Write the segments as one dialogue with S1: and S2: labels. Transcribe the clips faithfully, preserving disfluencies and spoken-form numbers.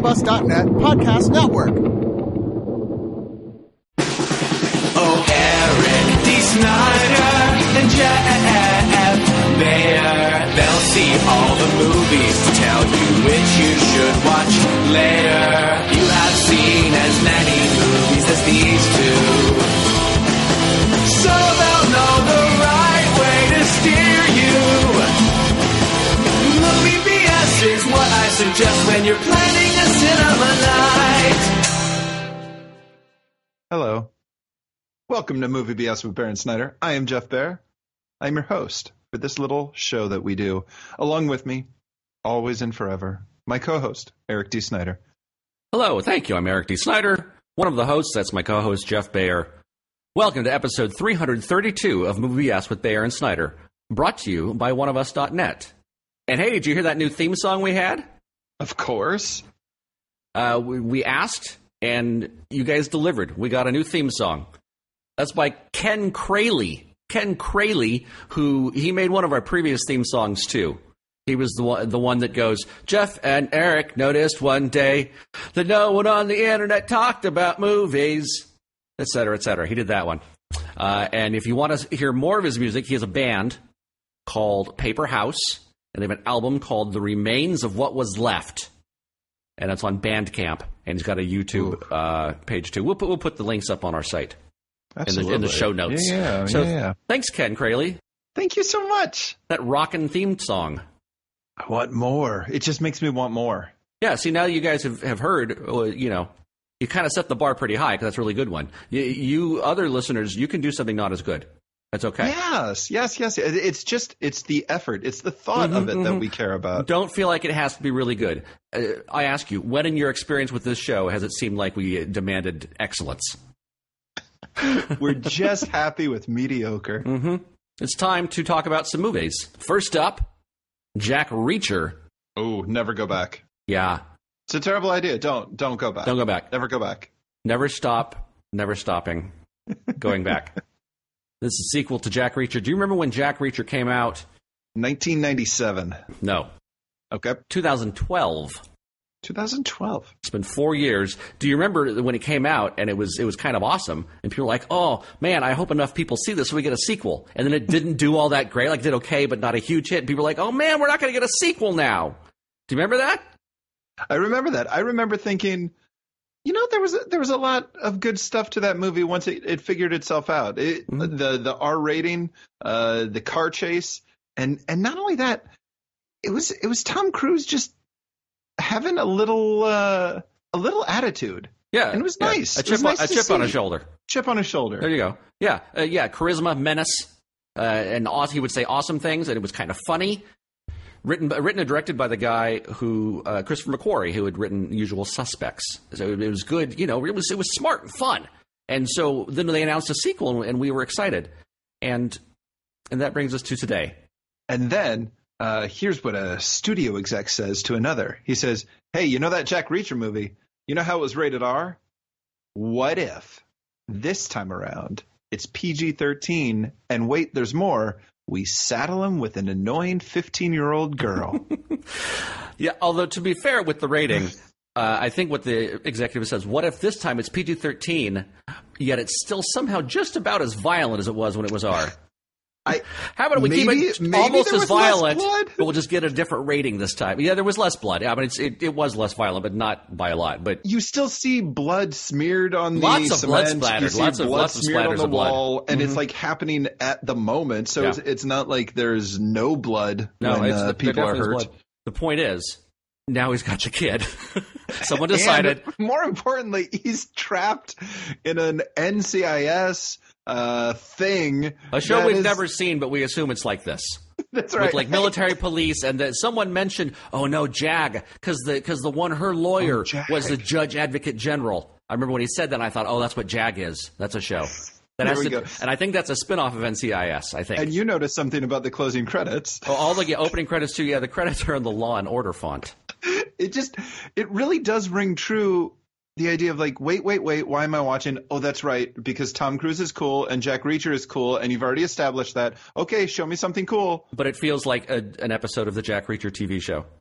S1: Us dot net podcast network.
S2: Oh, Eric D. Snyder and Jeff Bayer. They'll see all the movies to tell you which you should watch later. You have seen as many movies as these two, so they'll know the right way to steer you. Movie B S is what I suggest when you're planning a cinema night.
S3: Hello. Welcome to Movie B S with Bear and Snyder. I am Jeff Bear. I'm your host for this little show that we do. Along with me, always and forever, my co-host, Eric D. Snyder.
S4: Hello, thank you. I'm Eric D. Snyder, one of the hosts. That's my co-host, Jeff Bayer. Welcome to episode three thirty-two of Movie B S with Bear and Snyder, brought to you by one of us dot net. And hey, did you hear that new theme song we had?
S3: Of course.
S4: Uh, we, we asked, and you guys delivered. We got a new theme song. That's by Ken Crayley. Ken Crayley, who he made one of our previous theme songs too. He was the one, the one that goes, Jeff and Eric noticed one day that no one on the internet talked about movies, et cetera, et cetera. He did that one. Uh, and if you want to hear more of his music, he has a band called Paper House, and they have an album called The Remains of What Was Left. And it's on Bandcamp, and he's got a YouTube uh, page too. We'll put, we'll put the links up on our site. In the, in the show notes.
S3: Yeah, yeah,
S4: so
S3: yeah.
S4: Thanks, Ken Crayley.
S3: Thank you so much.
S4: That rockin' theme song.
S3: I want more. It just makes me want more.
S4: Yeah, see, now you guys have, have heard, you know, you kind of set the bar pretty high because that's a really good one. You, you other listeners, you can do something not as good. That's okay.
S3: Yes, yes, yes. It's just, it's the effort. It's the thought
S4: mm-hmm,
S3: of it
S4: mm-hmm.
S3: that we care about.
S4: Don't feel like it has to be really good. Uh, I ask you, when in your experience with this show has it seemed like we demanded excellence?
S3: We're just happy with mediocre.
S4: Mm-hmm. It's time to talk about some movies. First up, Jack Reacher.
S3: Oh, never go back.
S4: Yeah.
S3: It's a terrible idea. Don't don't go back.
S4: Don't go back.
S3: Never go back.
S4: Never stop. Never stopping. Going back. This is a sequel to Jack Reacher. Do you remember when Jack Reacher came out?
S3: nineteen ninety-seven.
S4: No.
S3: Okay.
S4: twenty twelve.
S3: twenty twelve.
S4: It's been four years. Do you remember when it came out and it was it was kind of awesome? And people were like, oh, man, I hope enough people see this so we get a sequel. And then it didn't do all that great. Like, it did okay, but not a huge hit. And people were like, oh, man, we're not going to get a sequel now. Do you remember that?
S3: I remember that. I remember thinking, you know, there was a, there was a lot of good stuff to that movie once it, it figured itself out. It, mm-hmm. The the R rating, uh, the car chase, and and not only that, it was it was Tom Cruise just having a little uh, a little attitude.
S4: Yeah,
S3: and it was
S4: yeah.
S3: nice.
S4: A chip,
S3: nice
S4: on, a chip on his shoulder.
S3: Chip on his shoulder.
S4: There you go. Yeah, uh, yeah. Charisma, menace, uh, and aw- he would say awesome things, and it was kind of funny. Written, written and directed by the guy who uh, Christopher McQuarrie, who had written Usual Suspects. So it was good. You know, it was it was smart and fun. And so then they announced a sequel, and we were excited. And and that brings us to today.
S3: And then. Uh, here's what a studio exec says to another. He says, hey, you know that Jack Reacher movie? You know how it was rated R? What if this time around it's P G thirteen and wait, there's more. We saddle him with an annoying fifteen-year-old girl.
S4: Yeah, although to be fair with the rating, uh, I think what the executive says, what if this time it's P G thirteen, yet it's still somehow just about as violent as it was when it was R?
S3: I,
S4: How about we
S3: maybe,
S4: keep it
S3: maybe
S4: almost as violent,
S3: but
S4: we'll just get a different rating this time. Yeah, there was less blood. I mean, it's, it, it was less violent, but not by a lot. But
S3: you still see blood smeared on
S4: lots
S3: the
S4: of blood
S3: cement.
S4: splattered.
S3: You see
S4: Lots of
S3: blood
S4: lots of
S3: smeared on
S4: splatters
S3: the
S4: of blood.
S3: wall, and
S4: mm-hmm.
S3: it's like happening at the moment. So
S4: yeah.
S3: it's, it's not like there's no blood
S4: no,
S3: when
S4: it's,
S3: uh,
S4: the,
S3: people are hurt.
S4: blood. The point is, now he's got the kid. Someone decided.
S3: And more importantly, he's trapped in an N C I S uh, thing.
S4: A show we've
S3: is...
S4: never seen, but we assume it's like this.
S3: That's right.
S4: With like military police, and then someone mentioned, oh no, JAG, because the because the one her lawyer
S3: oh,
S4: was the Judge Advocate General. I remember when he said that, and I thought, oh, that's what JAG is. That's a show. That
S3: there
S4: has
S3: we
S4: to,
S3: go.
S4: And I think that's a spinoff of N C I S. I think.
S3: And you noticed something about the closing credits.
S4: Oh, all the yeah, opening credits too. Yeah, the credits are in the Law and Order font.
S3: It just, it really does ring true. The idea of like, wait, wait, wait, why am I watching? Oh, that's right, because Tom Cruise is cool and Jack Reacher is cool, and you've already established that. Okay, show me something cool.
S4: But it feels like a, an episode of the Jack Reacher T V show.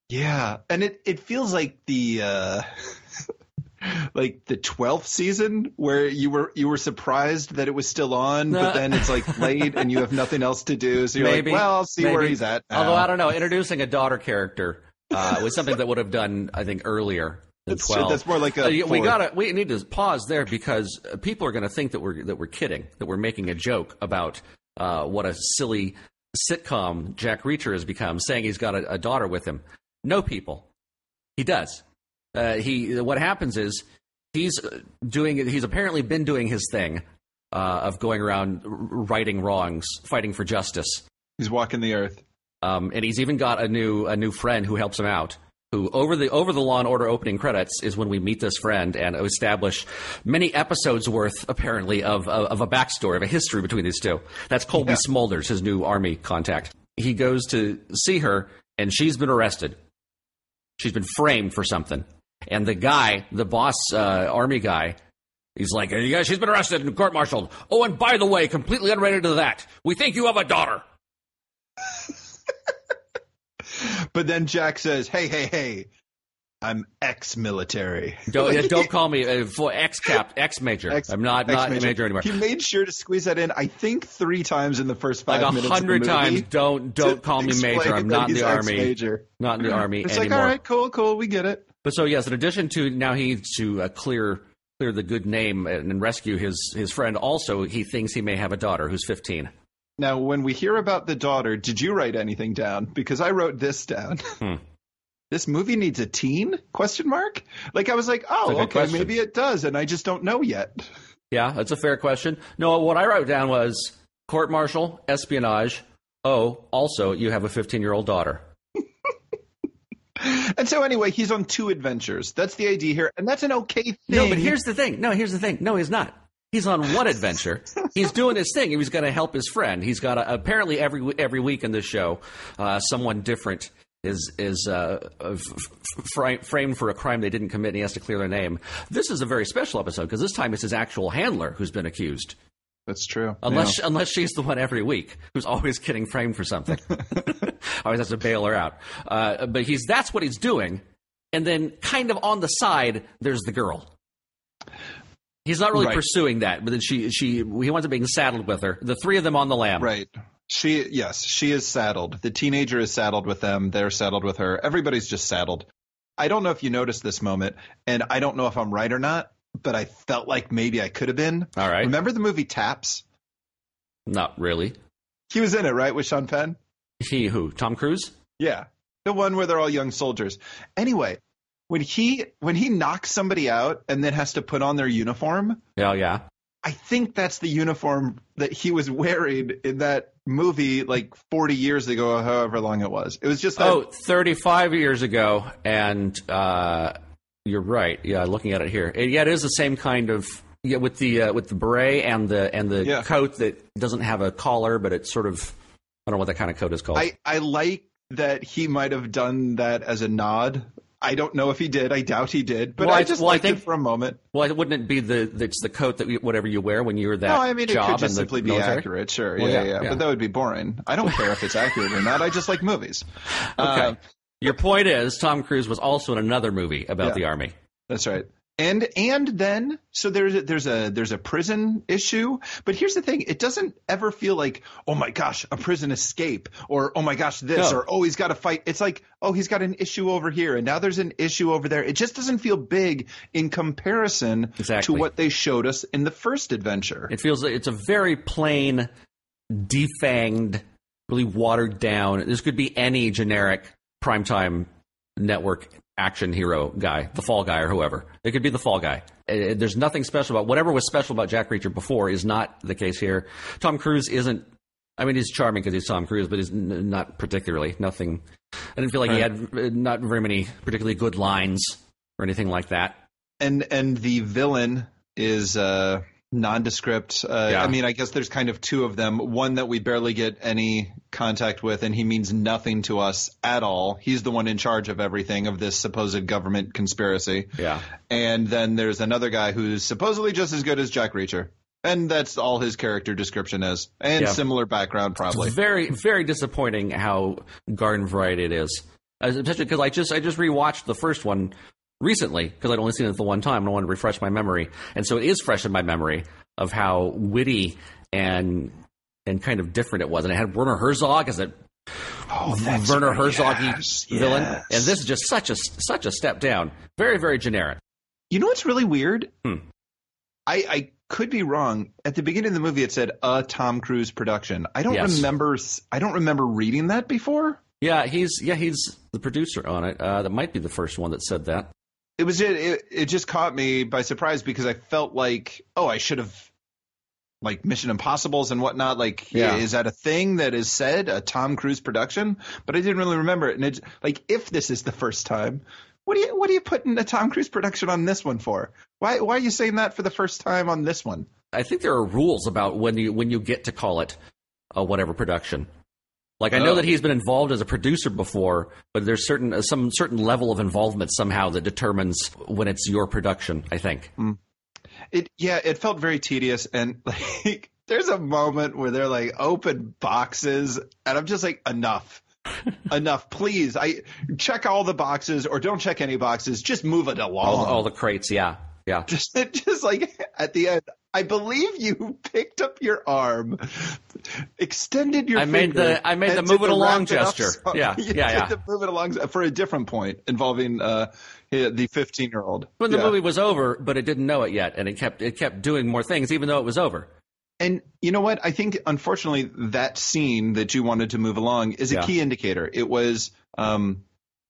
S3: Yeah, and it, it feels like the uh, like the twelfth season where you were you were surprised that it was still on, but then it's like late and you have nothing else to do, so you're
S4: Maybe,
S3: like, well, I'll see
S4: maybe.
S3: where he's at now.
S4: Although I don't know, introducing a daughter character uh, was something that would have done, I think, earlier than
S3: That's,
S4: twelve.
S3: that's more like a.
S4: Uh, we
S3: fourth.
S4: gotta we need to pause there because people are going to think that we're that we're kidding, that we're making a joke about uh, what a silly sitcom Jack Reacher has become, saying he's got a, a daughter with him. No, people, he does. Uh, he what happens is he's doing he's apparently been doing his thing uh, of going around righting wrongs, fighting for justice.
S3: He's walking the earth,
S4: um, and he's even got a new a new friend who helps him out. Who over the over the Law and Order opening credits is when we meet this friend and establish many episodes worth apparently of of, of a backstory, of a history between these two. That's Colby
S3: Yeah.
S4: Smulders, his new army contact. He goes to see her, and she's been arrested. She's been framed for something. And the guy, the boss uh, army guy, he's like, "You guys, she's been arrested and court-martialed. Oh, and by the way, completely unrelated to that, we think you have a daughter."
S3: but then Jack says, "Hey, hey, hey, I'm ex-military."
S4: Don't, yeah, don't call me uh, for ex-cap, ex-major.
S3: Ex-
S4: I'm not not
S3: ex-major.
S4: major anymore.
S3: He made sure to squeeze that in, I think, three times in the first five
S4: Like a
S3: minutes of the
S4: hundred
S3: movie
S4: times. Don't don't
S3: to
S4: call me
S3: explain
S4: major. I'm
S3: that
S4: not in
S3: he's
S4: the army.
S3: ex-major.
S4: Not in the army
S3: It's
S4: anymore.
S3: like, all right, cool, cool, we get it.
S4: But so yes, in addition to now he needs to uh, clear clear the good name and, and rescue his his friend. Also, he thinks he may have a daughter who's fifteen.
S3: Now, when we hear about the daughter, did you write anything down? Because I wrote this down.
S4: Hmm.
S3: This movie needs a teen? Question mark? Like I was like, oh,
S4: That's a good
S3: okay,
S4: question.
S3: maybe it does, and I just don't know yet.
S4: Yeah, that's a fair question. No, what I wrote down was court martial, espionage. Oh, also, you have a fifteen-year-old daughter.
S3: And so anyway, he's on two adventures. That's the idea here, and that's an okay thing.
S4: No, but here's the thing. No, here's the thing. No, he's not. He's on one adventure. He's doing his thing. He was going to help his friend. He's got a, apparently every every week in this show, uh, someone different is is uh, f- f- fr- framed for a crime they didn't commit, and he has to clear their name. This is a very special episode because this time it's his actual handler who's been accused.
S3: That's true.
S4: Unless
S3: Yeah.
S4: unless she's the one every week who's always getting framed for something, always has to bail her out. Uh, but he's that's what he's doing, and then kind of on the side, there's the girl. He's not really
S3: Right.
S4: pursuing that, but then she she he winds up being saddled with her. The three of them on the lam.
S3: Right. She, yes, she is saddled. The teenager is saddled with them. They're saddled with her. Everybody's just saddled. I don't know if you noticed this moment, and I don't know if I'm right or not, but I felt like maybe I could have been.
S4: All right.
S3: Remember the movie Taps?
S4: Not really.
S3: He was in it, right, with Sean Penn?
S4: He who? Tom Cruise?
S3: Yeah. The one where they're all young soldiers. Anyway, when he when he knocks somebody out and then has to put on their uniform,
S4: Yeah, yeah.
S3: I think that's the uniform that he was wearing in that movie like forty years ago, or however long it was. It was just that.
S4: Oh, thirty-five years ago, and uh, you're right. Yeah, looking at it here, it, yeah, it is the same kind of yeah with the uh, with the beret and the and the
S3: Yeah.
S4: coat that doesn't have a collar, but it's sort of I don't know what that kind of coat is called.
S3: I, I like that he might have done that as a nod. I don't know if he did. I doubt he did. But
S4: Well, I-
S3: I just
S4: well, I
S3: liked
S4: think-
S3: it for a moment.
S4: well, wouldn't it be the it's the coat that you, whatever you wear when you're that
S3: No, I mean, it
S4: job
S3: could just
S4: in the
S3: simply be
S4: military?
S3: accurate. Sure.
S4: Well,
S3: yeah,
S4: yeah,
S3: yeah,
S4: yeah.
S3: But that would be boring. I don't care if it's accurate or not. I just like movies.
S4: Okay.
S3: Uh,
S4: Your point is Tom Cruise was also in another movie about
S3: Yeah.
S4: the army.
S3: That's right. And and then so there's a, there's a there's a prison issue, but here's the thing: it doesn't ever feel like, oh my gosh, a prison escape, or oh my gosh, this,
S4: No.
S3: or oh he's got to fight. It's like, oh, he's got an issue over here, and now there's an issue over there. It just doesn't feel big in comparison
S4: Exactly.
S3: to what they showed us in the first adventure.
S4: It feels like it's a very plain, defanged, really watered down. This could be any generic primetime network action hero guy, the Fall Guy or whoever. It could be the Fall Guy. Uh, There's nothing special about whatever was special about Jack Reacher before is not the case here. Tom Cruise isn't. I mean, he's charming because he's Tom Cruise, but he's n- not particularly. Nothing. I didn't feel like he
S3: Right.
S4: had uh, not very many particularly good lines or anything like that.
S3: and and the villain is uh nondescript. Uh,
S4: Yeah.
S3: I mean, I guess there's kind of two of them. One that we barely get any contact with, and he means nothing to us at all. He's the one in charge of everything, of this supposed government conspiracy.
S4: Yeah.
S3: And then there's another guy who's supposedly just as good as Jack Reacher. And that's all his character description is. And
S4: Yeah.
S3: similar background, probably.
S4: Very, very disappointing how garden variety it is. especially because I just I just rewatched the first one recently because I'd only seen it the one time and I wanted to refresh my memory, and so it is fresh in my memory of how witty and and kind of different it was, and it had Werner Herzog as a
S3: Oh, that's
S4: Werner
S3: right.
S4: Herzog
S3: Yes,
S4: villain,
S3: yes.
S4: and this is just such a such a step down. Very very generic.
S3: You know what's really weird?
S4: Hmm.
S3: I, I could be wrong. At the beginning of the movie, it said a Tom Cruise production. I don't
S4: Yes.
S3: remember. I don't remember reading that before.
S4: Yeah, he's yeah he's the producer on it. Uh, that might be the first one that said that.
S3: It was it, it. It just caught me by surprise because I felt like, oh, I should have, like Mission Impossibles and whatnot. Like,
S4: Yeah.
S3: is that a thing that is said, a Tom Cruise production? But I didn't really remember it. And it's like, if this is the first time, what are you what are you putting a Tom Cruise production on this one for? Why why are you saying that for the first time on this one?
S4: I think there are rules about when you when you get to call it a whatever production. Like I know
S3: Oh.
S4: that he's been involved as a producer before, but there's certain uh, some certain level of involvement somehow that determines when it's your production. I think.
S3: It yeah, it felt very tedious, and like there's a moment where they're like open boxes, and I'm just like, enough. Enough, please. I check all the boxes or don't check any boxes. Just move it along.
S4: All, all the crates, yeah, yeah.
S3: just, just like at the end, I believe you picked up your arm, extended your
S4: I made
S3: finger,
S4: the- I made the
S3: and
S4: move
S3: did
S4: it along
S3: wrap up
S4: gesture.
S3: song.
S4: Yeah,
S3: You
S4: yeah,
S3: did
S4: yeah.
S3: the move it along for a different point involving uh, the fifteen-year-old.
S4: When the
S3: Yeah.
S4: movie was over, but it didn't know it yet, and it kept it kept doing more things, even though it was over.
S3: And you know what? I think, unfortunately, that scene that you wanted to move along is a
S4: Yeah.
S3: key indicator. It was um,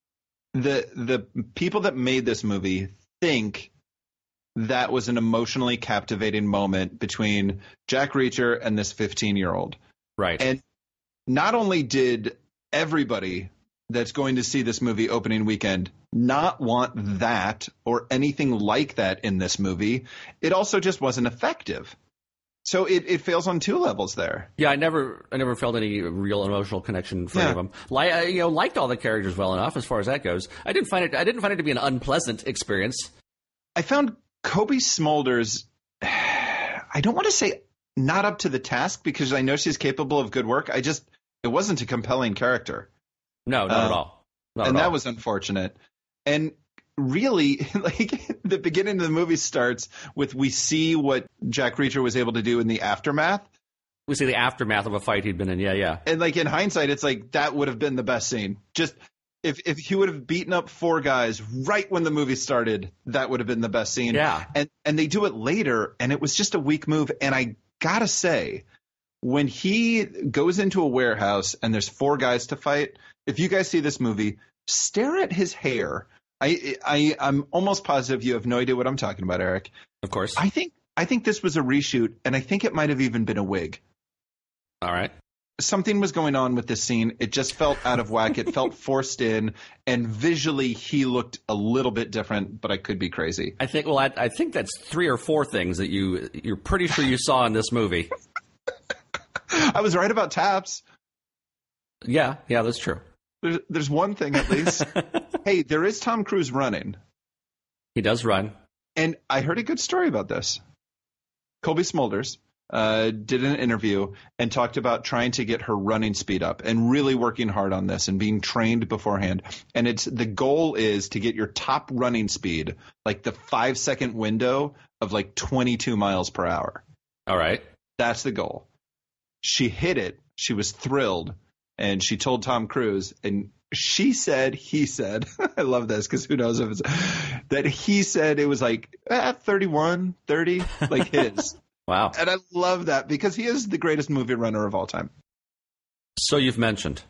S3: the the people that made this movie think that was an emotionally captivating moment between Jack Reacher and this fifteen-year-old.
S4: Right.
S3: And not only did everybody that's going to see this movie opening weekend not want that or anything like that in this movie, it also just wasn't effective. So it, it fails on two levels there.
S4: Yeah, I never, I never felt any real emotional connection for
S3: Yeah.
S4: any of them. Like, I, you know, liked all the characters well enough as far as that goes. I didn't find it, I didn't find it to be an unpleasant experience.
S3: I found Kobe Smulders, I don't want to say not up to the task because I know she's capable of good work. I just, it wasn't a compelling character.
S4: No, not
S3: Uh,
S4: at all. Not
S3: and
S4: at
S3: that
S4: all.
S3: was unfortunate. And really, like the beginning of the movie starts with we see what Jack Reacher was able to do in the aftermath.
S4: We see the aftermath of a fight he'd been in. Yeah, yeah.
S3: And like in hindsight, it's like that would have been the best scene. Just if if he would have beaten up four guys right when the movie started, that would have been the best scene.
S4: Yeah.
S3: And and they do it later, and it was just a weak move. And I gotta say, when he goes into a warehouse and there's four guys to fight, if you guys see this movie, stare at his hair. I I I'm almost positive you have no idea what I'm talking about, Eric.
S4: Of course.
S3: I think I think this was a reshoot, and I think it might have even been a wig.
S4: All right.
S3: Something was going on with this scene. It just felt out of whack. It felt forced in, and visually he looked a little bit different, but I could be crazy.
S4: I think. Well, I, I think that's three or four things that you you're pretty sure you saw in this movie.
S3: I was right about Taps.
S4: Yeah, yeah, that's true.
S3: There's, there's one thing at least. Hey, there is Tom Cruise running,
S4: He does run.
S3: and I heard a good story about this. Colby Smulders uh, did an interview and talked about trying to get her running speed up and really working hard on this and being trained beforehand. And it's the goal is to get your top running speed, like the five second window of like twenty-two miles per hour.
S4: All right.
S3: That's the goal. She hit it. She was thrilled. And she told Tom Cruise, and she said, he said, I love this because who knows if it's that he said it was like eh, thirty-one, thirty, like his.
S4: Wow.
S3: And I love that because he is the greatest movie runner of all time.
S4: So you've mentioned.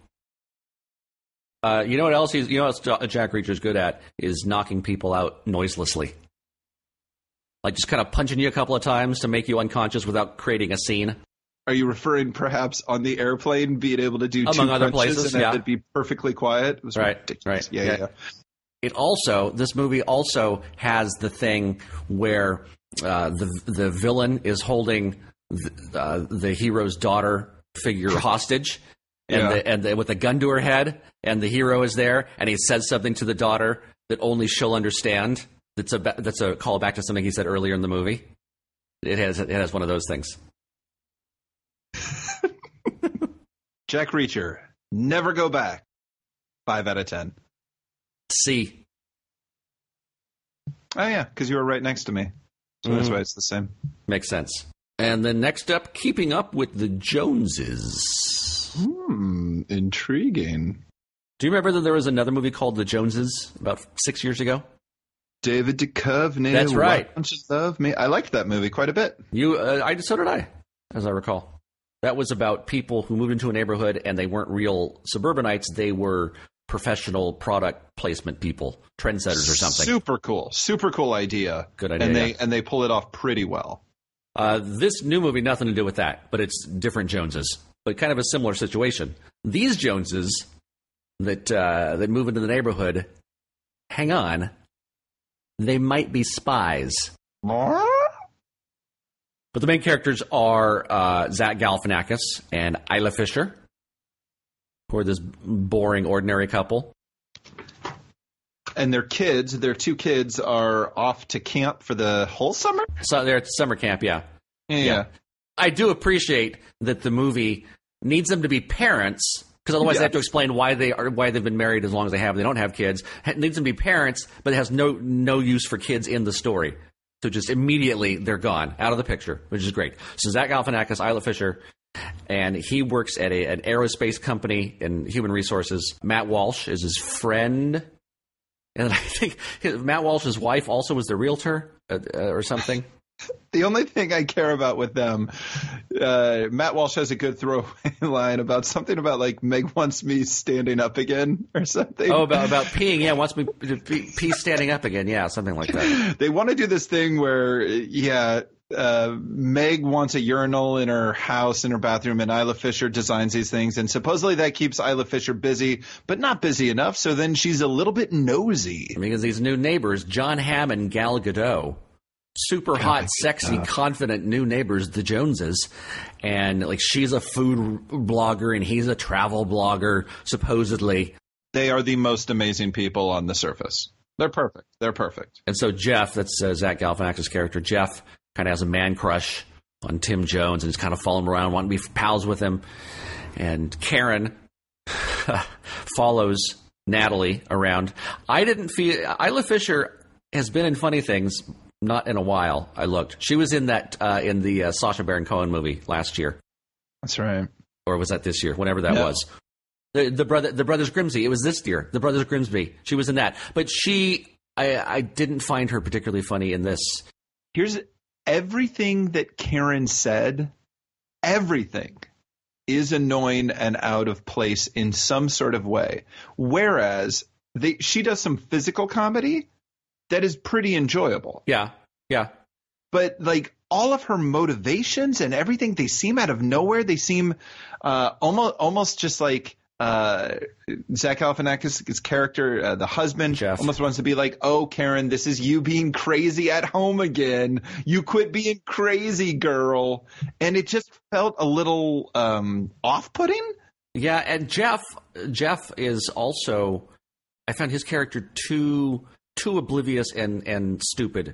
S4: Uh, you know what else? He's, you know what else Jack Reacher's good at is knocking people out noiselessly. Like just kind of punching you a couple of times to make you unconscious without creating a scene.
S3: Are you referring perhaps on the airplane being able to do
S4: Among
S3: two
S4: other
S3: punches
S4: places,
S3: and
S4: yeah.
S3: have it be perfectly quiet? It was
S4: Right,
S3: ridiculous.
S4: right,
S3: Yeah,
S4: yeah.
S3: yeah, yeah.
S4: It also, this movie also has the thing where uh, the the villain is holding the, uh, the hero's daughter figure hostage, and
S3: Yeah.
S4: the, and the, with a gun to her head, and the hero is there, and he says something to the daughter that only she'll understand. That's a that's a callback to something he said earlier in the movie. It has it has one of those things.
S3: Jack Reacher, never go back. Five out of ten.
S4: C.
S3: Oh, yeah, because you were right next to me. So that's why it's the same.
S4: Makes sense. And then next up, Keeping Up with the Joneses.
S3: Hmm, intriguing.
S4: Do you remember that there was another movie called The Joneses about six years ago?
S3: David Duchovny.
S4: That's right.
S3: Why Don't You Love Me? I liked that movie quite a bit.
S4: You, uh, I so did I, as I recall. That was about people who moved into a neighborhood and they weren't real suburbanites. They were professional product placement people, trendsetters or something.
S3: Super cool. Super cool idea.
S4: Good idea.
S3: And they
S4: yeah.
S3: and they pull it off pretty well.
S4: Uh, this new movie, nothing to do with that, but it's different Joneses, but kind of a similar situation. These Joneses that uh, that move into the neighborhood, hang on, they might be spies. But the main characters are uh, Zach Galifianakis and Isla Fisher, who are this boring, ordinary couple.
S3: And their kids, their two kids, are off to camp for the whole summer?
S4: So they're at summer camp, yeah.
S3: Yeah. yeah.
S4: I do appreciate that the movie needs them to be parents, because otherwise
S3: yeah.
S4: they have to explain why they are why they've been married as long as they have. They don't have kids. It needs them to be parents, but it has no no use for kids in the story. So just immediately they're gone out of the picture, which is great. So Zach Galifianakis, Isla Fisher, and he works at a, an aerospace company in human resources. Matt Walsh is his friend, and I think his, Matt Walsh's wife also was the realtor uh, uh, or something.
S3: The only thing I care about with them, uh, Matt Walsh has a good throwaway line about something about like Meg wants me standing up again or something.
S4: Oh, about about peeing. Yeah, wants me to pee, pee standing up again. Yeah, something like that.
S3: They want to do this thing where, yeah, uh, Meg wants a urinal in her house, in her bathroom, and Isla Fisher designs these things. And supposedly that keeps Isla Fisher busy, but not busy enough. So then she's a little bit nosy.
S4: Because these new neighbors, John Hamm and Gal Gadot, super hot, sexy, confident new neighbors, the Joneses. And like she's a food blogger and he's a travel blogger, supposedly.
S3: They are the most amazing people on the surface. They're perfect. They're perfect.
S4: And so Jeff, that's uh, Zach Galifianakis' character, Jeff kind of has a man crush on Tim Jones and is kind of following him around, wanting to be pals with him. And Karen follows Natalie around. I didn't feel... Isla Fisher has been in funny things... Not in a while. I looked. She was in that uh, in the uh, Sacha Baron Cohen movie last year.
S3: That's right.
S4: Or was that this year? Whenever that
S3: no.
S4: was. The, the brother, the Brothers Grimsby. It was this year. The Brothers Grimsby. She was in that. But she, I, I didn't find her particularly funny in this.
S3: Here's everything that Karen said. Everything is annoying and out of place in some sort of way. Whereas they, she does some physical comedy that is pretty enjoyable.
S4: Yeah, yeah.
S3: But like all of her motivations and everything, they seem out of nowhere. They seem uh, almost almost just like uh, Zach Galifianakis' character, uh, the husband,
S4: Jeff.
S3: almost wants to be like, "Oh, Karen, this is you being crazy at home again. You quit being crazy, girl." And it just felt a little um, off-putting.
S4: Yeah, and Jeff, Jeff is also. I found his character too. Too oblivious and, and stupid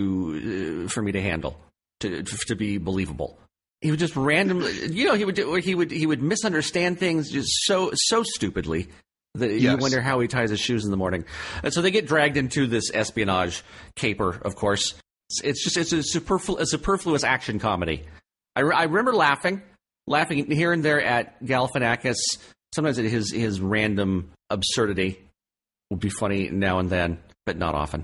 S4: to uh, for me to handle, to to be believable. He would just randomly, you know, he would do, he would he would misunderstand things just so so stupidly that
S3: Yes.
S4: you wonder how he ties his shoes in the morning. And so they get dragged into this espionage caper. Of course, it's, it's just it's a, superflu- a superfluous action comedy. I, re- I remember laughing, laughing here and there at Galifianakis. Sometimes at his his random absurdity would be funny now and then. But not often.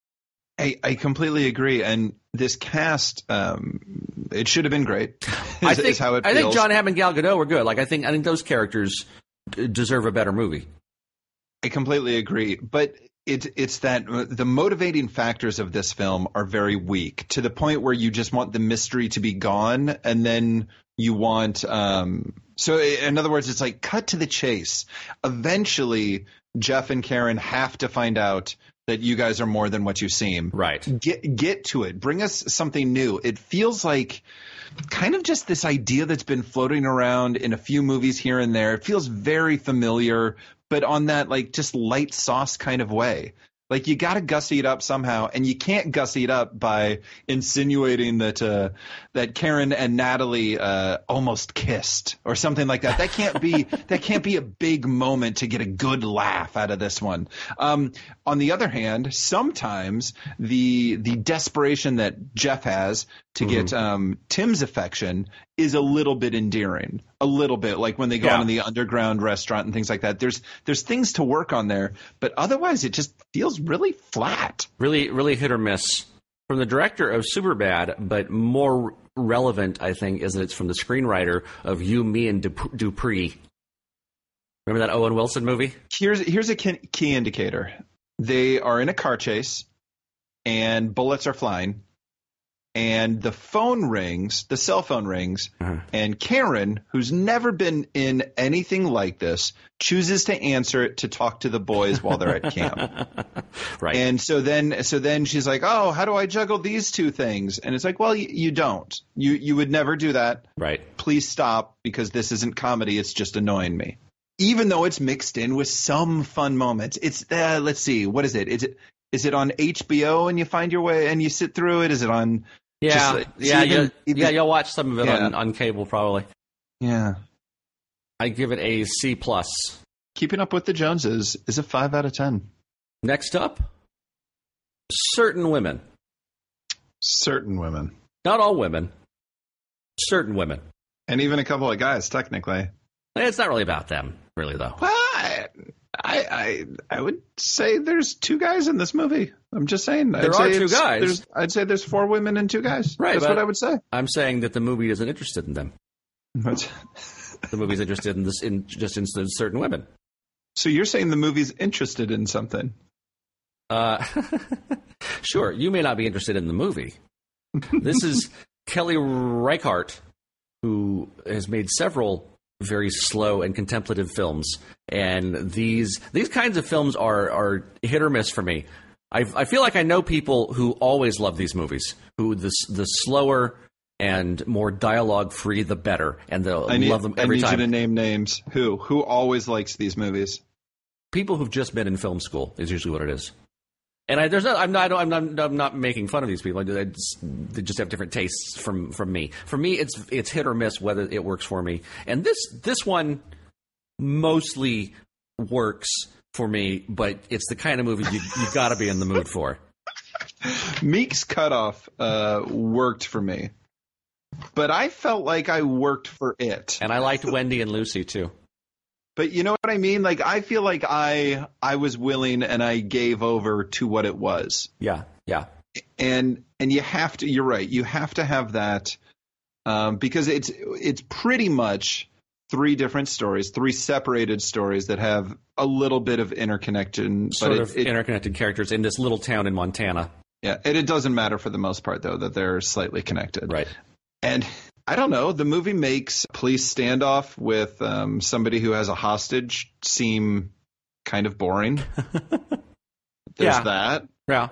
S3: I, I completely agree. And this cast, um, it should have been great. Is,
S4: I think,
S3: is how it
S4: I
S3: feels.
S4: think John Hamm and Gal Gadot were good. Like I think I think those characters d- deserve a better movie.
S3: I completely agree. But it's it's that the motivating factors of this film are very weak to the point where you just want the mystery to be gone, and then you want. Um, so in other words, it's like cut to the chase. Eventually, Jeff and Karen have to find out that you guys are more than what you seem.
S4: Right.
S3: Get get to it. Bring us something new. It feels like kind of just this idea that's been floating around in a few movies here and there. It feels very familiar, but on that like just light sauce kind of way. Like, you got to gussy it up somehow, and you can't gussy it up by insinuating that uh, that Karen and Natalie uh, almost kissed or something like that. That can't be that can't be a big moment to get a good laugh out of this one. Um, on the other hand, sometimes the the desperation that Jeff has to mm-hmm. get um, Tim's affection is a little bit endearing, a little bit, like when they go
S4: yeah.
S3: on in the underground restaurant and things like that. There's there's things to work on there, but otherwise it just feels really flat.
S4: Really, really hit or miss. From the director of Superbad, but more relevant, I think, is that it's from the screenwriter of You, Me, and Dup- Dupree. Remember that Owen Wilson movie?
S3: Here's here's a key indicator. They are in a car chase, and bullets are flying. And the phone rings, the cell phone rings, uh-huh. and Karen, who's never been in anything like this, chooses to answer it to talk to the boys while they're at camp.
S4: Right.
S3: And so then, so then she's like, "Oh, how do I juggle these two things?" And it's like, "Well, you, you don't. You you would never do that.
S4: Right.
S3: Please stop, because this isn't comedy. It's just annoying me." Even though it's mixed in with some fun moments, it's uh, let's see, what is it? Is it is it on H B O and you find your way and you sit through it? Is it on?
S4: Yeah,
S3: Just,
S4: yeah,
S3: even,
S4: you'll,
S3: even,
S4: yeah. You'll watch some of it
S3: yeah.
S4: on, on cable, probably.
S3: Yeah,
S4: I give it a C plus.
S3: Keeping Up with the Joneses is a five out of ten.
S4: Next up, Certain Women.
S3: Certain Women.
S4: Not all women. Certain women,
S3: and even a couple of guys, technically.
S4: It's not really about them, really, though.
S3: Well, I, I, I would say there's two guys in this movie. I'm just saying.
S4: There
S3: I'd
S4: are
S3: say
S4: two guys.
S3: There's, I'd say there's four women and two guys.
S4: Right.
S3: That's what I would say.
S4: I'm saying that the movie isn't interested in them. the movie's interested in this, in just in certain women.
S3: So you're saying the movie's interested in something?
S4: Uh, sure. You may not be interested in the movie. This is Kelly Reichardt, who has made several very slow and contemplative films, and these these kinds of films are are hit or miss for me. I I feel like I know people who always love these movies, who the the slower and more dialogue free the better, and they'll
S3: I need,
S4: love them every
S3: I need
S4: time.
S3: you to name names. Who who always likes these movies?
S4: People who've just been in film school is usually what it is. And I, there's not, I'm not, I'm not, I'm not making fun of these people. I just, they just have different tastes from, from me. For me, it's, it's hit or miss whether it works for me. And this, this one mostly works for me, but it's the kind of movie you, you got to be in the mood for.
S3: Meek's Cutoff uh, worked for me, but I felt like I worked for it.
S4: And I liked Wendy and Lucy too.
S3: But you know what I mean? Like, I feel like I I was willing and I gave over to what it was.
S4: Yeah, yeah.
S3: And and you have to. You're right. You have to have that um, because it's it's pretty much three different stories, three separated stories that have a little bit of interconnection.
S4: Sort
S3: but
S4: of
S3: it, it,
S4: interconnected characters in this little town in Montana.
S3: Yeah, and it doesn't matter for the most part, though, that they're slightly connected.
S4: Right.
S3: And I don't know. The movie makes police standoff with um, somebody who has a hostage seem kind of boring. There's
S4: yeah.
S3: that.
S4: Yeah.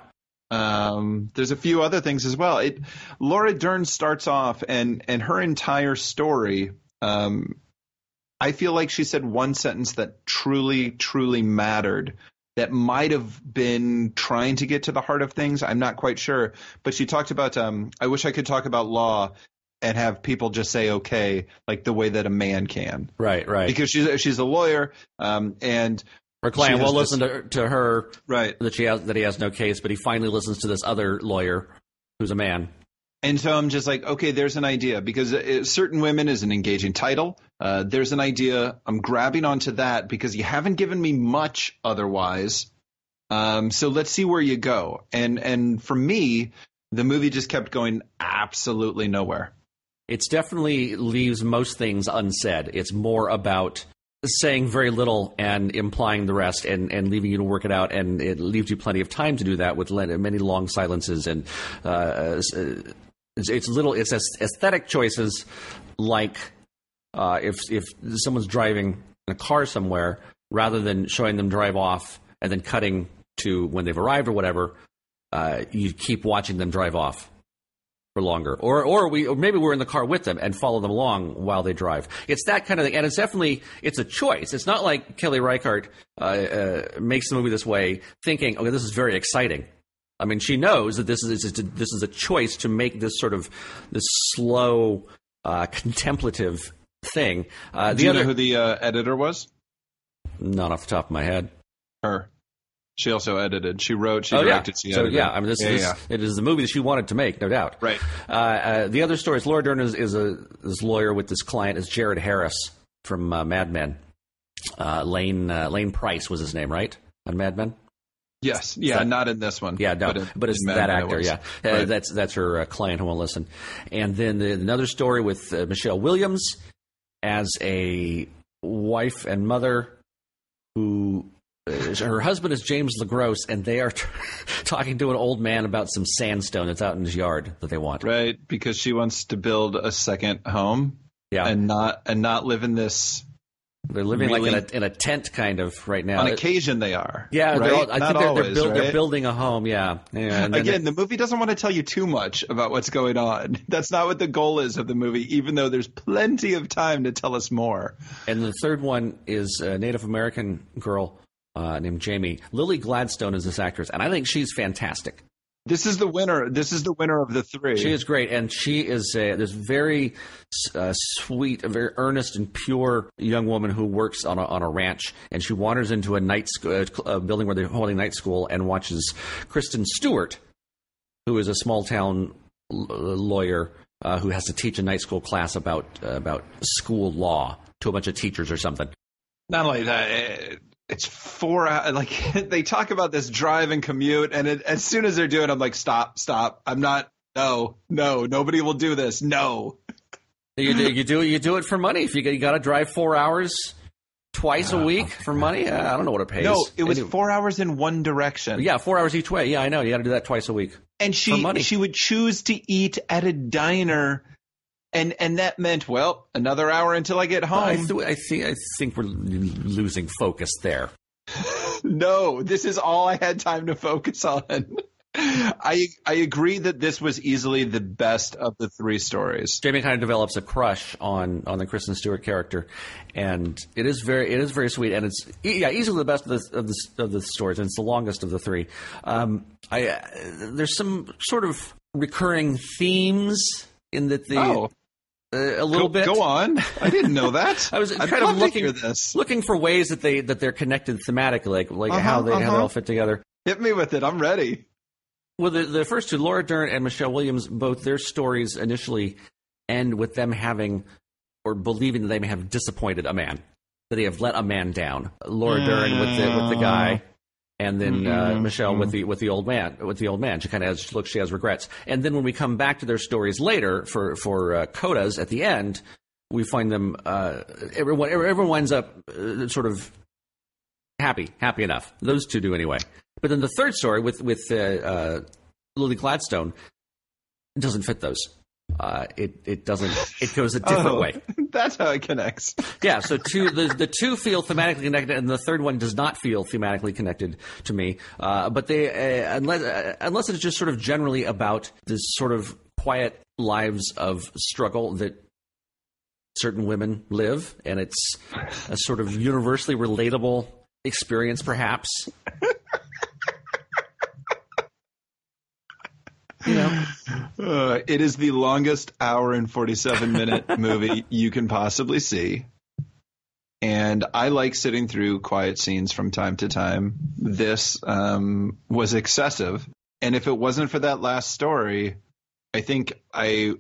S3: Um, there's a few other things as well. It, Laura Dern starts off, and and her entire story. Um, I feel like she said one sentence that truly, truly mattered. That might have been trying to get to the heart of things. I'm not quite sure, but she talked about. Um, I wish I could talk about law and have people just say okay, like the way that a man can.
S4: Right, right.
S3: Because she's she's a lawyer, um, and
S4: her client will listen
S3: this,
S4: to to her.
S3: Right.
S4: That she has that he has no case, but he finally listens to this other lawyer, who's a man.
S3: And so I'm just like, okay, there's an idea, because it, Certain Women is an engaging title. Uh, there's an idea. I'm grabbing onto that because you haven't given me much otherwise. Um, so let's see where you go. And and for me, the movie just kept going absolutely nowhere.
S4: It's definitely leaves most things unsaid. It's more about saying very little and implying the rest, and, and leaving you to work it out, and it leaves you plenty of time to do that with many long silences and uh, it's, it's little it's aesthetic choices, like uh, if if someone's driving in a car somewhere, rather than showing them drive off and then cutting to when they've arrived or whatever, uh, you keep watching them drive off. for longer, or or we or maybe we're in the car with them and follow them along while they drive. It's that kind of thing, and it's definitely it's a choice. It's not like Kelly Reichardt uh, uh, makes the movie this way, thinking, "Okay, this is very exciting." I mean, she knows that this is this is a choice to make this sort of this slow, uh, contemplative thing. Uh,
S3: Do
S4: the
S3: you
S4: other,
S3: know who the uh, editor was?
S4: Not off the top of my head.
S3: Her. She also edited. She wrote. She
S4: Oh,
S3: directed.
S4: yeah.
S3: She
S4: So,
S3: edited.
S4: yeah, I mean, this,
S3: yeah,
S4: this
S3: yeah.
S4: it is the movie that she wanted to make, no doubt.
S3: Right.
S4: Uh, uh, the other story is Laura Dern is, is a this lawyer with this client is Jared Harris from uh, Mad Men. Uh, Lane uh, Lane Price was his name, right? On Mad Men.
S3: Yes. Yeah.
S4: that-
S3: not in this one.
S4: Yeah, no,
S3: but, in,
S4: but it's
S3: in Mad
S4: that
S3: Men it
S4: actor.
S3: was.
S4: Yeah, uh,
S3: Right.
S4: that's that's her uh, client who won't listen. And then the, another story with uh, Michelle Williams as a wife and mother who. Uh, her husband is James LaGrosse, and they are t- talking to an old man about some sandstone that's out in his yard that they want.
S3: Right, because she wants to build a second home.
S4: Yeah.
S3: And not and not live in this.
S4: They're living
S3: Really?
S4: like in a, in a tent kind of right now.
S3: On occasion, they are.
S4: yeah,
S3: right?
S4: they're all, I
S3: not
S4: think they're,
S3: always,
S4: they're, build,
S3: right?
S4: they're building a home. Yeah, yeah. And then
S3: Again, the movie doesn't want to tell you too much about what's going on. That's not what the goal is of the movie, even though there's plenty of time to tell us more.
S4: and the third one is a Native American girl uh, named Jamie. Lily Gladstone is this actress, and I think she's fantastic.
S3: This is the winner. This is the winner of the three.
S4: She is great, and she is a, this very uh, sweet, a very earnest and pure young woman who works on a, on a ranch, and she wanders into a night sc- uh, a building where they're holding night school and watches Kristen Stewart, who is a small town l- lawyer uh, who has to teach a night school class about uh, about school law to a bunch of teachers or something.
S3: Not only that, it, it's four hours. Like they talk about this drive and commute, and it, as soon as they're doing, it, I'm like, stop, stop. I'm not. No, no, nobody will do this. No.
S4: You do you do you do it for money. If you, you got to drive four hours twice a week for money, I don't know what it pays.
S3: No, it was
S4: Anyway.
S3: four hours in one direction.
S4: Yeah, four hours each way. Yeah, I know. You got to do that twice a week.
S3: And
S4: For
S3: she
S4: money.
S3: she would choose to eat at a diner, and and that meant, well, another hour until I get home.
S4: I, th- I think I think we're l- losing focus there.
S3: No, this is all I had time to focus on. I I agree that this was easily the best of the three stories.
S4: Jamie kind of develops a crush on, on the Kristen Stewart character, and it is very it is very sweet, and it's e- yeah easily the best of the of the, of the stories, and it's the longest of the three. Um, I uh, there's some sort of recurring themes in that the
S3: Oh.
S4: uh, a little
S3: Go,
S4: bit.
S3: go on. I didn't know that.
S4: I was
S3: I'd
S4: kind
S3: love
S4: of
S3: to
S4: looking
S3: hear this.
S4: looking for ways that they that they're connected thematically, like like
S3: Uh-huh,
S4: how they how they
S3: uh-huh.
S4: all fit together.
S3: Hit me with it. I'm ready.
S4: Well, the, the first two, Laura Dern and Michelle Williams, both their stories initially end with them having or believing that they may have disappointed a man, that they have let a man down. Laura Dern with the with the guy, and then uh,
S3: Mm-hmm.
S4: Michelle with the with the old man. With the old man, she kind of has looks she has regrets. And then when we come back to their stories later for for uh, codas at the end, we find them. Uh, everyone everyone winds up uh, sort of happy, happy enough. Those two do anyway. But then the third story with with uh, uh, Lily Gladstone doesn't fit those. Uh, it it doesn't. It goes a different
S3: Oh,
S4: way.
S3: That's how it connects.
S4: Yeah. So two the the two feel thematically connected, and the third one does not feel thematically connected to me. Uh, but they uh, unless uh, unless it's just sort of generally about this sort of quiet lives of struggle that certain women live, and it's a sort of universally relatable experience, perhaps. You know,
S3: Uh, it is the longest hour and forty-seven minute movie you can possibly see. And I like sitting through quiet scenes from time to time. This um, was excessive. And if it wasn't for that last story, I think I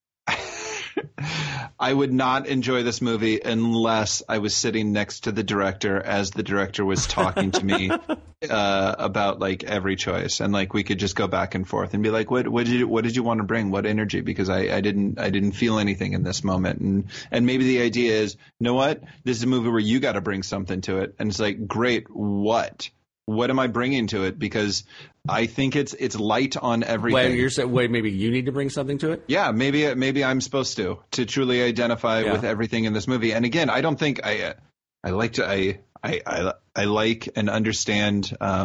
S3: I would not enjoy this movie unless I was sitting next to the director as the director was talking to me uh, about like every choice, and like we could just go back and forth and be like, what what did you what did you want to bring? What energy? Because I, I didn't I didn't feel anything in this moment, and and maybe the idea is, you know what? This is a movie where you got to bring something to it, and it's like, great, what? What am I bringing to it? Because I think it's it's light on everything.
S4: wait, you're saying, wait, maybe you need to bring something to it?
S3: Yeah, maybe maybe I'm supposed to to truly identify
S4: Yeah.
S3: with everything in this movie. And again, I don't think I I like to I I I, I like and understand um,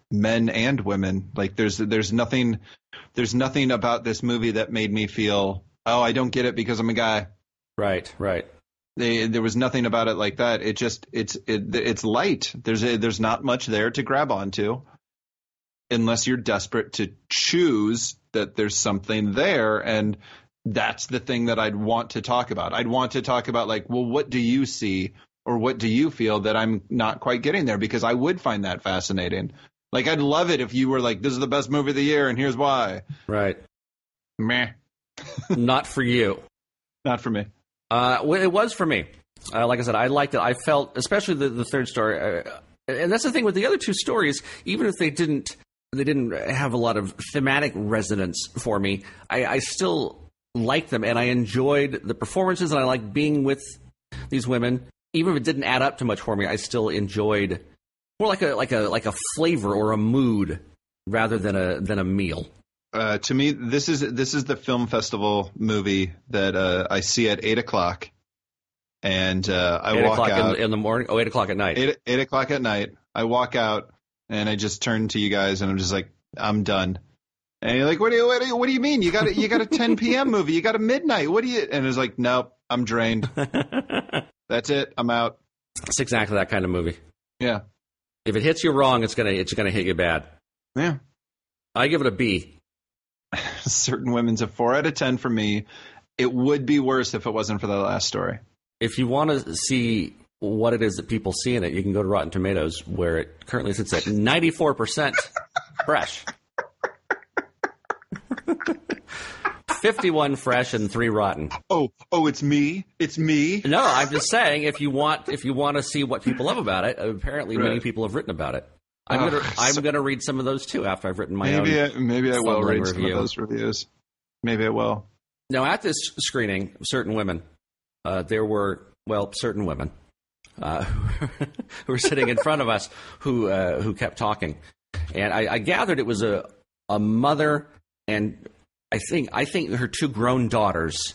S3: men and women. Like there's there's nothing there's nothing about this movie that made me feel, oh, I don't get it because I'm a guy.
S4: Right, right.
S3: They, there was nothing about it like that. It just it's it, it's light. There's a, there's not much there to grab onto, unless you're desperate to choose that there's something there. And that's the thing that I'd want to talk about. I'd want to talk about like, well, what do you see or what do you feel that I'm not quite getting there? Because I would find that fascinating. Like, I'd love it if you were like, this is the best movie of the year and here's why.
S4: Right.
S3: Meh.
S4: Not for you.
S3: Not for me.
S4: Uh, well, it was for me. Uh, like I said, I liked it. I felt, especially the, the third story, uh, and that's the thing with the other two stories. Even if they didn't, they didn't have a lot of thematic resonance for me. I, I still liked them, and I enjoyed the performances, and I liked being with these women. Even if it didn't add up too much for me, I still enjoyed more like a like a like a flavor or a mood rather than a than a meal.
S3: Uh, to me, this is this is the film festival movie that uh, I see at eight o'clock, and uh, I
S4: eight
S3: walk
S4: o'clock
S3: out
S4: in, in the morning. Oh, eight o'clock at night.
S3: Eight, eight o'clock at night. I walk out, and I just turn to you guys, and I'm just like, I'm done. And you're like, what do you what do you, what do you mean? You got a, you got a ten p.m. movie. You got a midnight. What do you? And it's like, nope, I'm drained. That's it. I'm out.
S4: It's exactly that kind of movie.
S3: Yeah.
S4: If it hits you wrong, it's gonna it's gonna hit you bad.
S3: Yeah.
S4: I give it a B.
S3: Certain Women's a four out of ten for me. It would be worse if it wasn't for the last story.
S4: If you want to see what it is that people see in it, you can go to Rotten Tomatoes, where it currently sits at ninety-four percent fresh. fifty-one fresh and three rotten.
S3: Oh, oh, it's me. It's me.
S4: No, I'm just saying if you want if you want to see what people love about it, apparently
S3: Right.
S4: many people have written about it. I'm
S3: Ugh,
S4: gonna I'm
S3: so-
S4: gonna read some of those too after I've written my
S3: Maybe
S4: own.
S3: I, maybe I will
S4: fumbling
S3: read some
S4: review.
S3: of those reviews. Maybe I will.
S4: Now, at this screening, certain women, uh, there were, well, certain women uh, who were sitting in front of us who uh, who kept talking. And I, I gathered it was a a mother and I think I think her two grown daughters.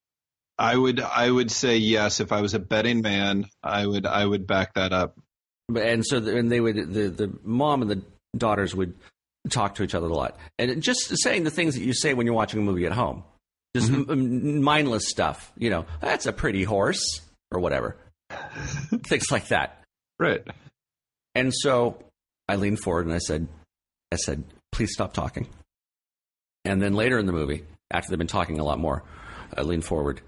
S3: I would I would say yes if I was a betting man. I would I would back that up.
S4: And so the, and they would the, the mom and the daughters would talk to each other a lot. And just saying the things that you say when you're watching a movie at home. Just
S3: Mm-hmm.
S4: m- mindless stuff, you know, that's a pretty horse or whatever. Things like that.
S3: Right.
S4: And so I leaned forward and I said, I said, please stop talking. And then later in the movie, after they've been talking a lot more, I leaned forward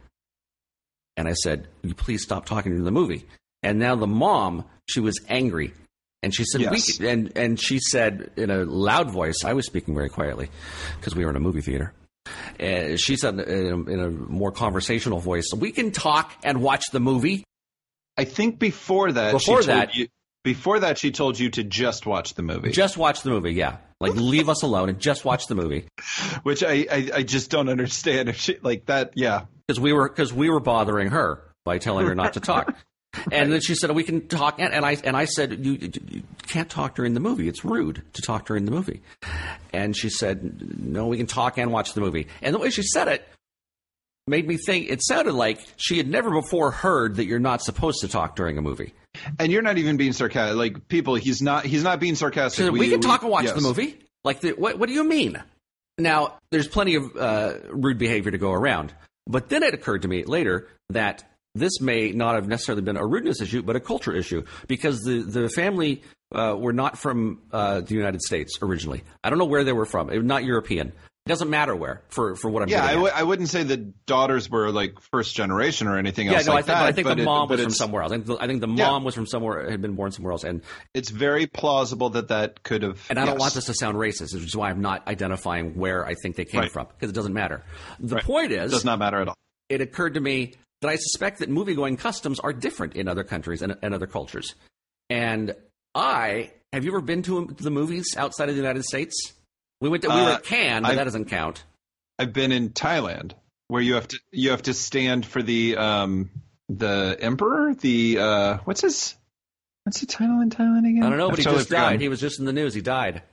S4: and I said, you please stop talking to the movie. And now the mom, she was angry. And she said,
S3: Yes.
S4: we, and, and she said in a loud voice, I was speaking very quietly because we were in a movie theater. And she said in a, in a more conversational voice, we can talk and watch the movie.
S3: I think before that,
S4: Before
S3: she told
S4: that-
S3: you, before that, she told you to just watch the movie,
S4: Just watch the movie, yeah. Like, leave us alone and just watch the movie.
S3: which I, I, I just don't understand. If she like that, yeah,
S4: Because we were because we were bothering her by telling her not to talk. And then she said, we can talk. And, and I and I said, you, you can't talk during the movie. It's rude to talk during the movie. And she said, no, we can talk and watch the movie. And the way she said it made me think, it sounded like she had never before heard that you're not supposed to talk during a movie.
S3: and you're not even being sarcastic. Like people, he's not he's not being sarcastic.
S4: She said, we, can talk and watch
S3: yes.
S4: the movie. Like, the, what, what do you mean? Now, there's plenty of uh, rude behavior to go around. But then it occurred to me later that this may not have necessarily been a rudeness issue, but a culture issue, because the, the family uh, were not from uh, the United States originally. I don't know where they were from. It was not European. It doesn't matter where, for, for what I'm
S3: Yeah, I,
S4: getting
S3: w-
S4: at.
S3: I wouldn't say the daughters were like first generation or anything
S4: Yeah,
S3: else
S4: no,
S3: like
S4: I think,
S3: that.
S4: I think
S3: but
S4: the
S3: it-
S4: mom
S3: but
S4: was from
S3: it's-
S4: somewhere else. I think the, I think the
S3: Yeah.
S4: mom was from somewhere, had been born somewhere else. And
S3: It's very plausible that that could have.
S4: And I don't
S3: yes.
S4: want this to sound racist, which is why I'm not identifying where I think they came
S3: Right.
S4: from, because it doesn't matter. The
S3: Right.
S4: point
S3: It
S4: is,
S3: does not matter at all.
S4: it occurred to me that I suspect that movie-going customs are different in other countries and, and other cultures. And I, have you ever been to the movies outside of the United States? We went to, we were
S3: Uh,
S4: at Cannes, but
S3: I've-
S4: that doesn't count.
S3: I've been in Thailand where you have to you have to stand for the um the emperor. The uh what's his what's the title in Thailand again?
S4: I don't know, but
S3: I've
S4: he
S3: totally
S4: just died.
S3: forgotten.
S4: He was just in the news. He died.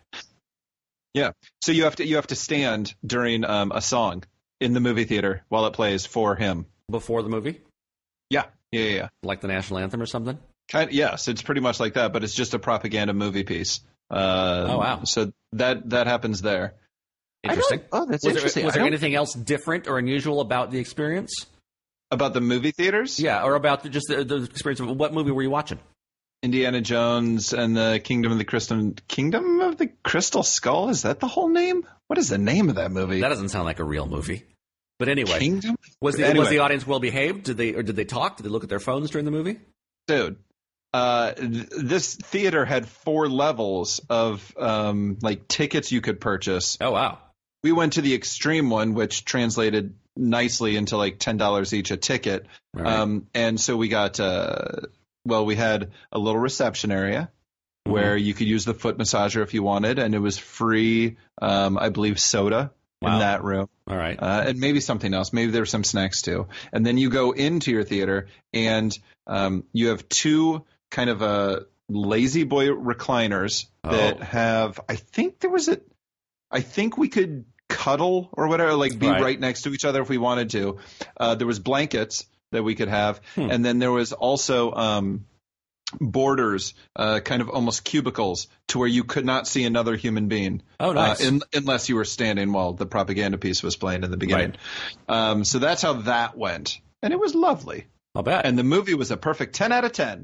S3: Yeah. So you have to you have to stand during um a song in the movie theater while it plays for him.
S4: Before the movie?
S3: Yeah. Yeah. Yeah. yeah.
S4: Like the national anthem or something?
S3: Kind yes, it's pretty much like that, but it's just a propaganda movie piece. Uh,
S4: Oh, wow.
S3: So that that happens there.
S4: Interesting.
S3: Oh, that's
S4: was
S3: interesting.
S4: There, was
S3: I
S4: there
S3: don't-
S4: anything else different or unusual about the experience?
S3: About the movie theaters?
S4: Yeah, or about the, just the, the experience of what movie were you watching?
S3: Indiana Jones and the Kingdom of the Crystal Kingdom of the Crystal Skull. Is that the whole name? What is the name of that movie?
S4: That doesn't sound like a real movie. But anyway,
S3: Kingdom?
S4: was the
S3: Anyway.
S4: was the audience well behaved? Did they or did they talk? Did they look at their phones during the movie?
S3: Dude, uh, th- this theater had four levels of um, like tickets you could purchase.
S4: Oh wow!
S3: We went to the extreme one, which translated nicely into like ten dollars each a ticket.
S4: All right.
S3: Um, and so we got, uh, well, we had a little reception area
S4: Mm-hmm.
S3: where you could use the foot massager if you wanted, and it was free, um, I believe, soda
S4: Wow.
S3: in that room.
S4: All right.
S3: Uh, and maybe something else. Maybe there were some snacks too. And then you go into your theater, and um, you have two kind of uh, lazy boy recliners that
S4: Oh.
S3: have. I think there was a. I think we could cuddle or whatever, like be
S4: Right.
S3: right, next to each other if we wanted to. Uh, there was blankets that we could have,
S4: Hmm.
S3: and then there was also. Um, borders, uh, kind of almost cubicles, to where you could not see another human being.
S4: Oh, nice.
S3: Uh, in, unless you were standing while the propaganda piece was playing in the beginning. Um, so that's how that went. And it was lovely.
S4: I'll bet.
S3: And the movie was a perfect ten out of ten.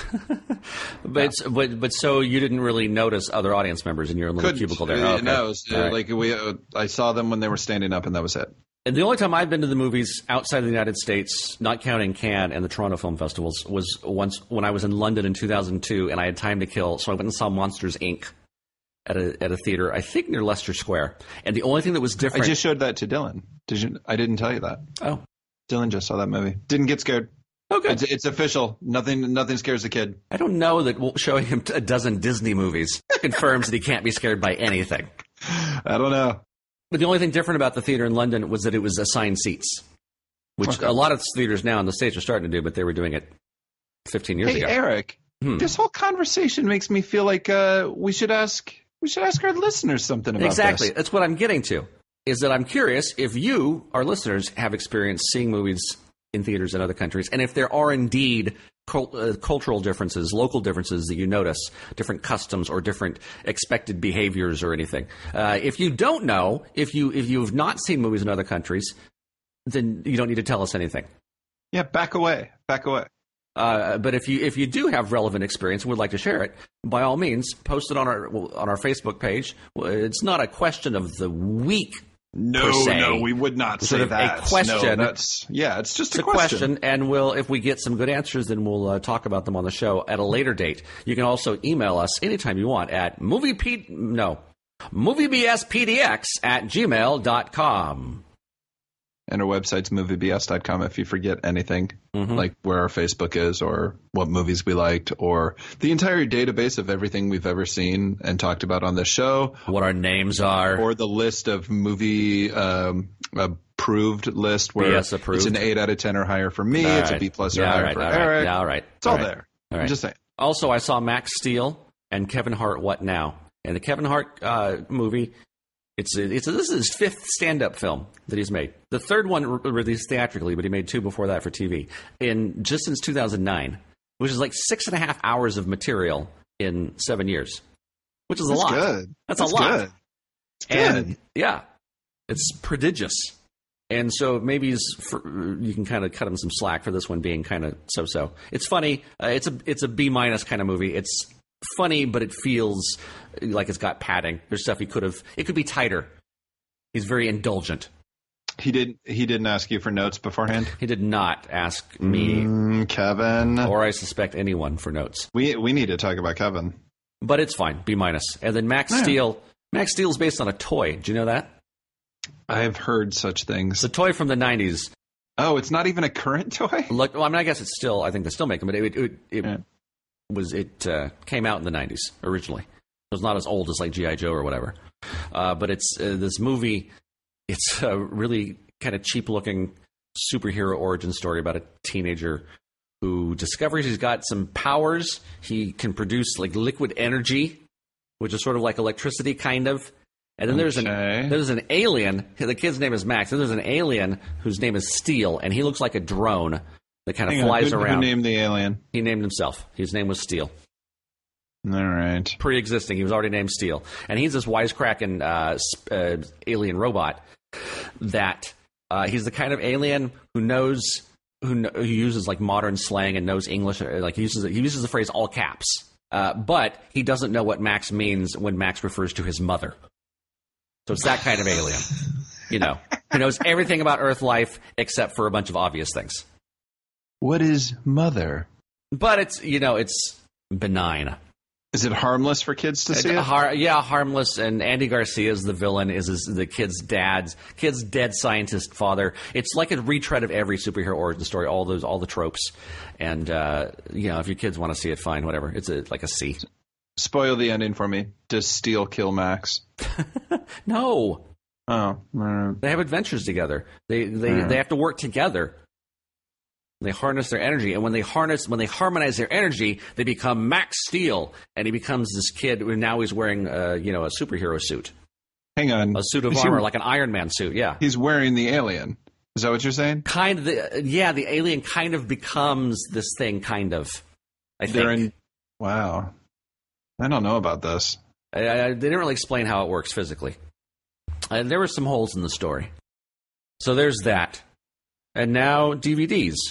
S4: but, it's, but but so you didn't really notice other audience members in your little
S3: Couldn't.
S4: cubicle there.
S3: Uh,
S4: Oh, okay.
S3: No, it was, uh,
S4: All right.
S3: like we, uh, I saw them when they were standing up, and that was it.
S4: And the only time I've been to the movies outside of the United States, not counting Cannes and the Toronto Film Festivals, was once when I was in London in two thousand two, and I had time to kill, so I went and saw Monsters, Incorporated at a at a theater, I think near Leicester Square. And the only thing that was
S3: I
S4: different.
S3: just showed that to Dylan. Did you? I didn't tell you that.
S4: oh,
S3: Dylan just saw that movie. Didn't get scared.
S4: okay.
S3: It's, it's official. Nothing. Nothing scares a kid.
S4: I don't know that showing him a dozen Disney movies confirms that he can't be scared by anything.
S3: I don't know.
S4: But the only thing different about the theater in London was that it was assigned seats, which
S3: Okay.
S4: a lot of theaters now in the States are starting to do, but they were doing it fifteen years
S3: Hey,
S4: ago.
S3: Eric.
S4: Hmm.
S3: This whole conversation makes me feel like uh, we should ask. We should ask our listeners something about
S4: Exactly.
S3: this.
S4: That's what I'm getting to. Is that I'm curious if you, our listeners, have experienced seeing movies in theaters in other countries, and if there are indeed cult, uh, cultural differences, local differences that you notice, different customs or different expected behaviors or anything. Uh, if you don't know, if you if you have not seen movies in other countries, then you don't need to tell us anything.
S3: Yeah, back away. Back away.
S4: Uh, but if you if you do have relevant experience and would like to share it, by all means, post it on our on our Facebook page. It's not a question of the week.
S3: No,
S4: per se.
S3: no, we would not
S4: Sort
S3: say
S4: of a
S3: that.
S4: question.
S3: No, that's yeah, it's just
S4: It's
S3: a
S4: a
S3: question.
S4: question, and we'll if we get some good answers, then we'll uh, talk about them on the show at a later date. You can also email us anytime you want at movie p no moviebspdx at gmail dot com.
S3: And our website's movie b s dot com if you forget anything,
S4: Mm-hmm.
S3: like where our Facebook is or what movies we liked or the entire database of everything we've ever seen and talked about on the show,
S4: What our names are.
S3: or the list of movie um, approved list where
S4: B S approved.
S3: it's an eight out of ten or higher for me,
S4: All
S3: it's a
S4: right.
S3: B plus or
S4: Yeah, all
S3: higher
S4: right,
S3: for
S4: all right.
S3: Eric.
S4: Yeah, all right.
S3: It's all,
S4: All right.
S3: there.
S4: All right.
S3: I'm just saying.
S4: Also, I saw Max Steel and Kevin Hart. What now? And the Kevin Hart uh, movie. It's a, it's a, this is his fifth stand-up film that he's made. The third one re- released theatrically, but he made two before that for T V. In just since two thousand nine, which is like six and a half hours of material in seven years, which is a
S3: That's
S4: lot.
S3: good.
S4: That's,
S3: That's
S4: a lot.
S3: good. It's good.
S4: And yeah, it's prodigious. And so maybe he's for, you can kind of cut him some slack for this one being kind of so-so. It's funny. Uh, it's a it's a B minus kind of movie. It's funny, but it feels like it's got padding. There's stuff he could have. It could be tighter. He's very indulgent.
S3: He didn't. He didn't ask you for notes beforehand.
S4: He did not ask me,
S3: Mm, Kevin.
S4: or I suspect anyone, for notes.
S3: we we need to talk about Kevin.
S4: But it's fine. B minus. And then Max
S3: Yeah.
S4: Steel. Max Steel is based on a toy. Do you know that?
S3: I've heard such things.
S4: It's a toy from the nineties.
S3: Oh, it's not even a current toy?
S4: Look, well, I mean, I guess it's still. I think they still make them, but it it, it
S3: Yeah.
S4: was it uh, came out in the nineties originally. It was not as old as like G I Joe or whatever. Uh, but it's uh, this movie. It's a really kind of cheap looking superhero origin story about a teenager who discovers he's got some powers. He can produce like liquid energy, which is sort of like electricity, kind of. And then there's
S3: Okay.
S4: an there's an alien. The kid's name is Max. And there's an alien whose name is Steel, and he looks like a drone that kind of
S3: Hang on,
S4: flies
S3: who,
S4: around.
S3: Who named the alien?
S4: He named himself. His name was Steel.
S3: All right.
S4: Pre-existing. He was already named Steel. And he's this wisecracking uh, sp- uh, alien robot that uh, he's the kind of alien who knows, who, kn- who uses like modern slang and knows English. Like he uses, he uses the phrase all caps. Uh, but he doesn't know what Max means when Max refers to his mother. So it's that kind of alien. You know, who knows everything about Earth life except for a bunch of obvious things.
S3: What is mother?
S4: But it's, you know, it's benign.
S3: Is it harmless for kids to see it?
S4: Har- yeah, harmless. And Andy Garcia is the villain, is his, the kid's dad's, kid's dead scientist father. It's like a retread of every superhero origin story, all those, all the tropes. And, uh, you know, if your kids want to see it, fine, whatever. It's a, like a C.
S3: Spoil the ending for me. Does Steel kill Max?
S4: No.
S3: Oh. Right.
S4: They have adventures together. They, they,
S3: Right.
S4: they have to work together. They harness their energy, and when they harness, when they harmonize their energy, they become Max Steel, and he becomes this kid. Who now he's wearing, uh, you know, a superhero suit,
S3: Hang on.
S4: a suit of
S3: Is he-
S4: armor, like an Iron Man suit. Yeah,
S3: He's wearing the alien. Is that what you're saying?
S4: kind of. The, yeah, the alien kind of becomes this thing, kind of. I think.
S3: They're in. Wow. I don't know about this.
S4: I, I, they didn't really explain how it works physically. Uh, there were some holes in the story, so there's that. And now D V Ds.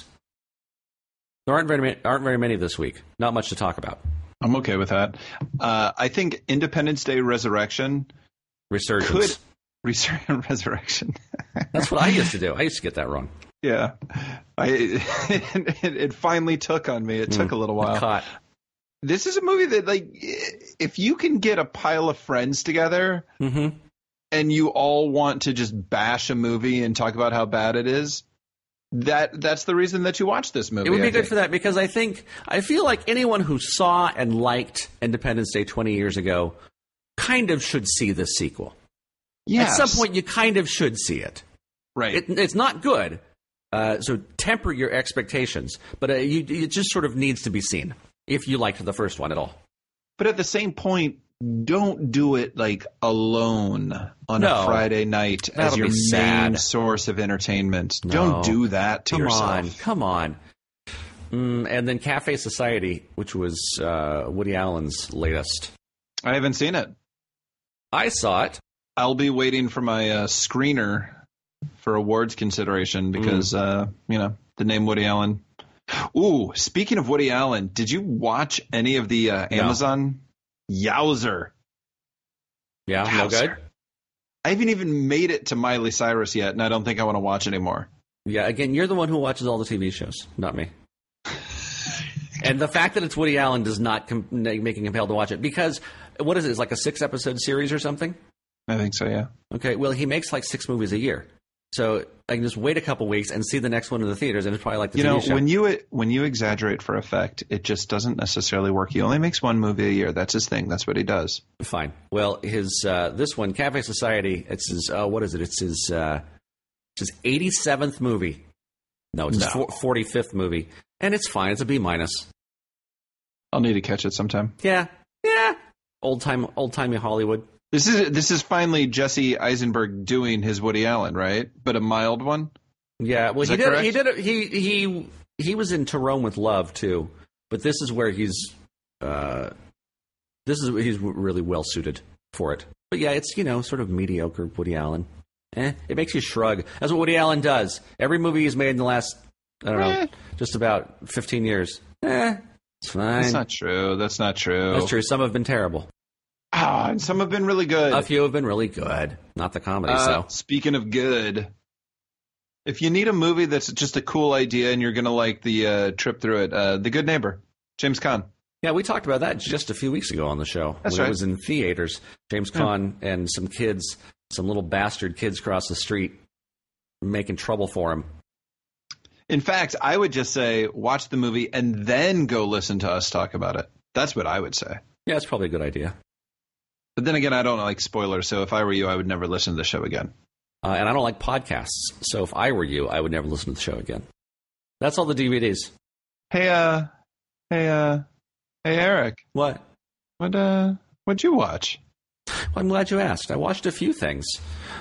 S4: There aren't very many, aren't very many this week. Not much to talk about.
S3: I'm okay with that. Uh, I think Independence Day Resurrection
S4: Resurgence.
S3: could Resur- Resurrection.
S4: That's what I used to do. I used to get that wrong.
S3: Yeah, I it, it finally took on me. It took a little while.
S4: Caught.
S3: This is a movie that, like, if you can get a pile of friends together
S4: Mm-hmm.
S3: and you all want to just bash a movie and talk about how bad it is, that that's the reason that you watch this movie.
S4: It would be
S3: I
S4: good
S3: think.
S4: for that because I think I feel like anyone who saw and liked Independence Day twenty years ago kind of should see this sequel.
S3: Yes.
S4: At some point, you kind of should see it.
S3: Right.
S4: It it's not good, uh, so temper your expectations. But uh, you, it just sort of needs to be seen if you liked the first one at all.
S3: But at the same point, don't do it like alone on
S4: No.
S3: a Friday night as
S4: That'll
S3: your
S4: be
S3: main
S4: sad.
S3: source of entertainment.
S4: No.
S3: Don't do that to
S4: Come
S3: yourself.
S4: on, come on. Mm, and then Cafe Society, which was uh, Woody Allen's latest.
S3: I haven't seen it.
S4: I saw it.
S3: I'll be waiting for my uh, screener for awards consideration because,
S4: Mm.
S3: uh, you know, the name Woody Allen. Ooh, speaking of Woody Allen, did you watch any of the uh,
S4: No.
S3: Amazon? Yowzer.
S4: Yeah, no
S3: Yowzer.
S4: good.
S3: I haven't even made it to Miley Cyrus yet, and I don't think I want to watch anymore.
S4: Yeah, again, you're the one who watches all the T V shows, not me. And the fact that it's Woody Allen does not com- make me compelled to watch it because what is it? It's like a six episode series or something.
S3: I think so, yeah.
S4: Okay, well, he makes like six movies a year, so I can just wait a couple weeks and see the next one in the theaters, and it's probably like the
S3: You
S4: T V
S3: know,
S4: show.
S3: when you when you exaggerate for effect, it just doesn't necessarily work. He only makes one movie a year. That's his thing. That's what he does.
S4: Fine. Well, his uh, this one, Cafe Society. It's his. Uh, what is it? It's his. Uh, it's his eighty-seventh movie. No, it's his
S3: No.
S4: forty-fifth movie, and it's fine. It's a B minus.
S3: I'll need to catch it sometime.
S4: Yeah, yeah. Old time, old timey Hollywood.
S3: This is this is finally Jesse Eisenberg doing his Woody Allen, right? But a mild one.
S4: Yeah. Well,
S3: Is
S4: he
S3: that
S4: did.
S3: correct?
S4: He did. A, he he he was in To Rome with Love too, but this is where he's. Uh, this is he's really well suited for it. But yeah, it's you know sort of mediocre Woody Allen. Eh, it makes you shrug. That's what Woody Allen does. Every movie he's made in the last, I don't know,
S3: Eh.
S4: just about fifteen years. Eh, it's fine.
S3: That's not true. That's not true.
S4: That's true. Some have been terrible.
S3: Ah, and some have been really good.
S4: A few have been really good. Not the comedy,
S3: Uh,
S4: so.
S3: Speaking of good, if you need a movie that's just a cool idea and you're gonna like the uh, trip through it, uh, The Good Neighbor, James Caan.
S4: Yeah, we talked about that just a few weeks ago on the show.
S3: That's
S4: when
S3: right.
S4: It was in theaters. James Caan and some kids, some little bastard kids across the street making trouble for him.
S3: In fact, I would just say watch the movie and then go listen to us talk about it. That's what I would say.
S4: Yeah, it's probably a good idea.
S3: But then again, I don't like spoilers, so if I were you, I would never listen to the show again.
S4: Uh, and I don't like podcasts, so if I were you, I would never listen to the show again. That's all the D V Ds.
S3: Hey, uh, hey, uh, hey, Eric,
S4: What?
S3: what, uh, what'd you watch?
S4: Well, I'm glad you asked. I watched a few things.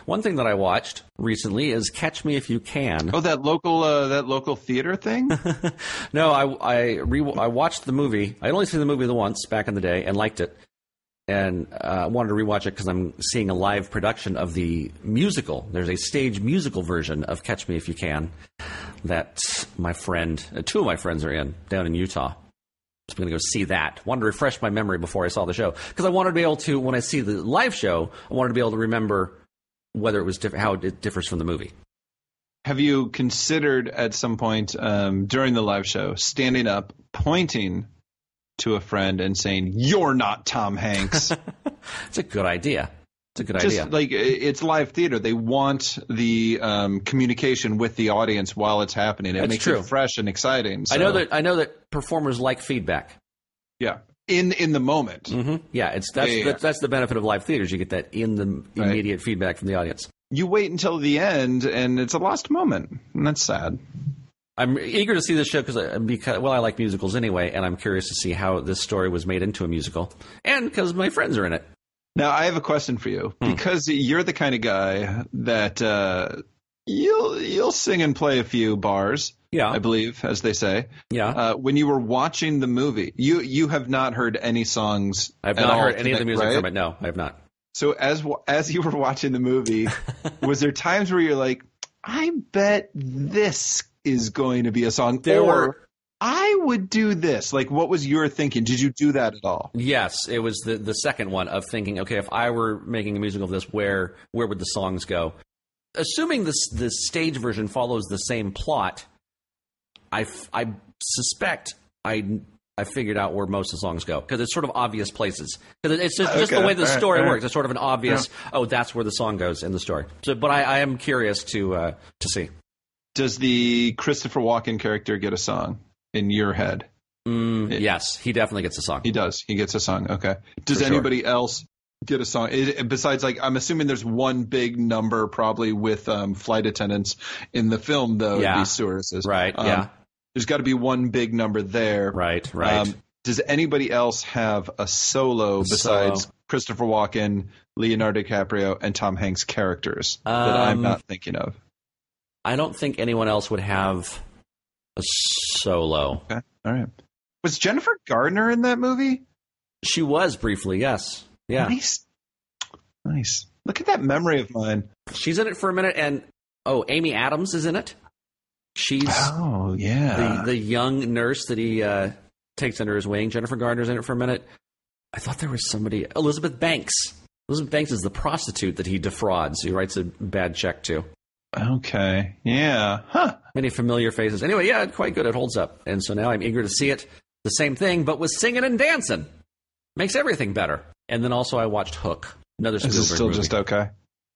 S4: One thing that I watched recently is Catch Me If You Can.
S3: Oh, that local uh, that local theater thing?
S4: No, I I, re- I watched the movie. I'd only seen the movie the once back in the day and liked it. And I uh, wanted to rewatch it because I'm seeing a live production of the musical. There's a stage musical version of Catch Me If You Can that my friend, uh, two of my friends are in down in Utah. So I'm going to go see that. Wanted to refresh my memory before I saw the show because I wanted to be able to, when I see the live show, I wanted to be able to remember whether it was diff- how it differs from the movie.
S3: Have you considered at some point um, during the live show standing up, pointing to a friend and saying, "You're not Tom Hanks"?
S4: It's a good idea. It's a good
S3: Just
S4: idea.
S3: like it's live theater. They want the um, communication with the audience while it's happening. It
S4: That's
S3: makes
S4: true.
S3: it fresh and exciting. So,
S4: I know that I know that performers like feedback.
S3: Yeah. In in the moment.
S4: Mm-hmm. Yeah, it's that's,
S3: Yeah, yeah,
S4: that's that's the benefit of live theaters. You get that in the
S3: Right.
S4: immediate feedback from the audience.
S3: You wait until the end, and it's a lost moment. And that's sad.
S4: I'm eager to see this show because, because, well, I like musicals anyway, and I'm curious to see how this story was made into a musical, and because my friends are in it.
S3: Now, I have a question for you.
S4: Hmm.
S3: Because you're the kind of guy that uh, you'll you'll sing and play a few bars,
S4: Yeah,
S3: I believe, as they say.
S4: yeah.
S3: Uh, when you were watching the movie, you you have not heard any songs.
S4: I've
S3: at
S4: not
S3: all
S4: heard any of the
S3: today,
S4: music
S3: right?
S4: from it. No, I have not.
S3: So as as you were watching the movie, was there times where you're like, I bet this is going to be a song,
S4: There
S3: or
S4: were-
S3: I would do this? Like, what was your thinking? Did you do that at all?
S4: Yes, it was the the second one of thinking, okay, if I were making a musical of this, where where would the songs go? Assuming this the stage version follows the same plot, I, f- I suspect I I figured out where most of the songs go because it's sort of obvious places. Because it's just, just the
S3: Okay,
S4: way the
S3: all right,
S4: story
S3: all right.
S4: works. It's sort of an obvious. Oh, that's where the song goes in the story. So, but I, I am curious to uh, to see.
S3: Does the Christopher Walken character get a song in your head?
S4: Mm,
S3: It-
S4: yes, he definitely gets a song.
S3: He does. He gets a song. Okay. Does
S4: For sure.
S3: anybody else get a song? It, besides, like, I'm assuming there's one big number probably with um, flight attendants in the film, though.
S4: Yeah.
S3: These stewardesses.
S4: Right,
S3: Um,
S4: yeah.
S3: There's got to be one big number there.
S4: Right, right.
S3: Um, does anybody else have a solo besides
S4: Solo.
S3: Christopher Walken, Leonardo DiCaprio, and Tom Hanks characters that I'm
S4: Um,
S3: not thinking of?
S4: I don't think anyone else would have a solo.
S3: Okay. All right. Was Jennifer Gardner in that movie?
S4: She was briefly, yes. Yeah.
S3: Nice. Nice. Look at that memory of mine.
S4: She's in it for a minute, and oh, Amy Adams is in it. She's
S3: Oh, yeah.
S4: the the young nurse that he uh, takes under his wing. Jennifer Gardner's in it for a minute. I thought there was somebody. Elizabeth Banks. Elizabeth Banks is the prostitute that he defrauds. He writes a bad check to.
S3: Okay. Yeah. Huh.
S4: Many familiar faces. Anyway, yeah, quite good. It holds up, and so now I'm eager to see it. The same thing, but with singing and dancing. Makes everything better. And then also I watched Hook, another
S3: Is
S4: Spielberg
S3: it still
S4: movie.
S3: just okay?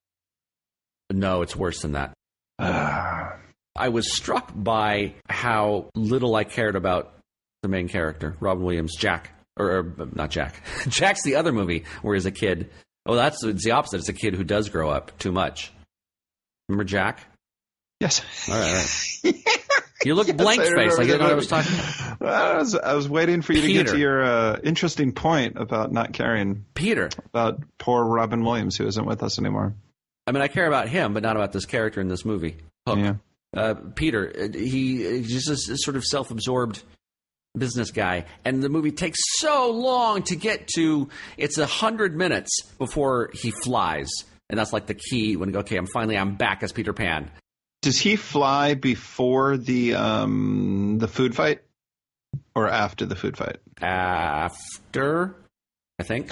S4: No, it's worse than that.
S3: Ah.
S4: I was struck by how little I cared about the main character, Robin Williams, Jack. Or, or not Jack. Jack's the other movie where he's a kid. Oh, that's it's the opposite. It's a kid who does grow up too much. Remember Jack?
S3: Yes.
S4: All right, all right. You look
S3: Yes,
S4: blank
S3: I
S4: face.
S3: remember
S4: Like you
S3: the
S4: didn't know what I was
S3: movie.
S4: talking about.
S3: I was, I was waiting for you to get
S4: Peter.
S3: to your uh, interesting point about not caring
S4: Peter.
S3: about poor Robin Williams, who isn't with us anymore.
S4: I mean, I care about him, but not about this character in this movie. Hook.
S3: Yeah.
S4: Uh, Peter, uh, he he's just a sort of self-absorbed business guy, and the movie takes so long to get to. It's a hundred minutes before he flies, and that's like the key. When okay, I'm finally I'm back as Peter Pan.
S3: Does he fly before the um, the food fight or after the food fight?
S4: After, I think.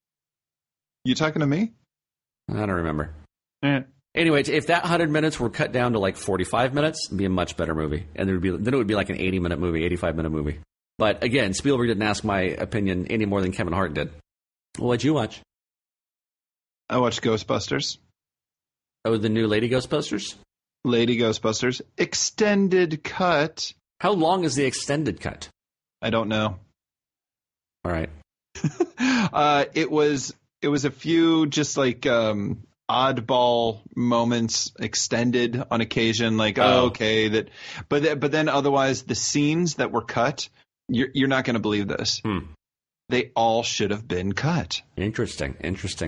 S3: You talking to me?
S4: I don't remember.
S3: Yeah.
S4: Anyway, if that hundred minutes were cut down to like forty-five minutes, it'd be a much better movie, and there would be then it would be like an eighty-minute movie, eighty-five minute movie. But again, Spielberg didn't ask my opinion any more than Kevin Hart did. What'd you watch?
S3: I watched Ghostbusters,
S4: Oh, the new Lady Ghostbusters?
S3: Lady Ghostbusters, extended cut.
S4: How long is the extended cut?
S3: I don't know.
S4: All right.
S3: uh, it was it was a few just like um, oddball moments extended on occasion. Like, oh,
S4: Oh.
S3: okay, that, but th- but then otherwise the scenes that were cut, you're you're not going to believe this.
S4: Hmm.
S3: They all should have been cut.
S4: Interesting. Interesting.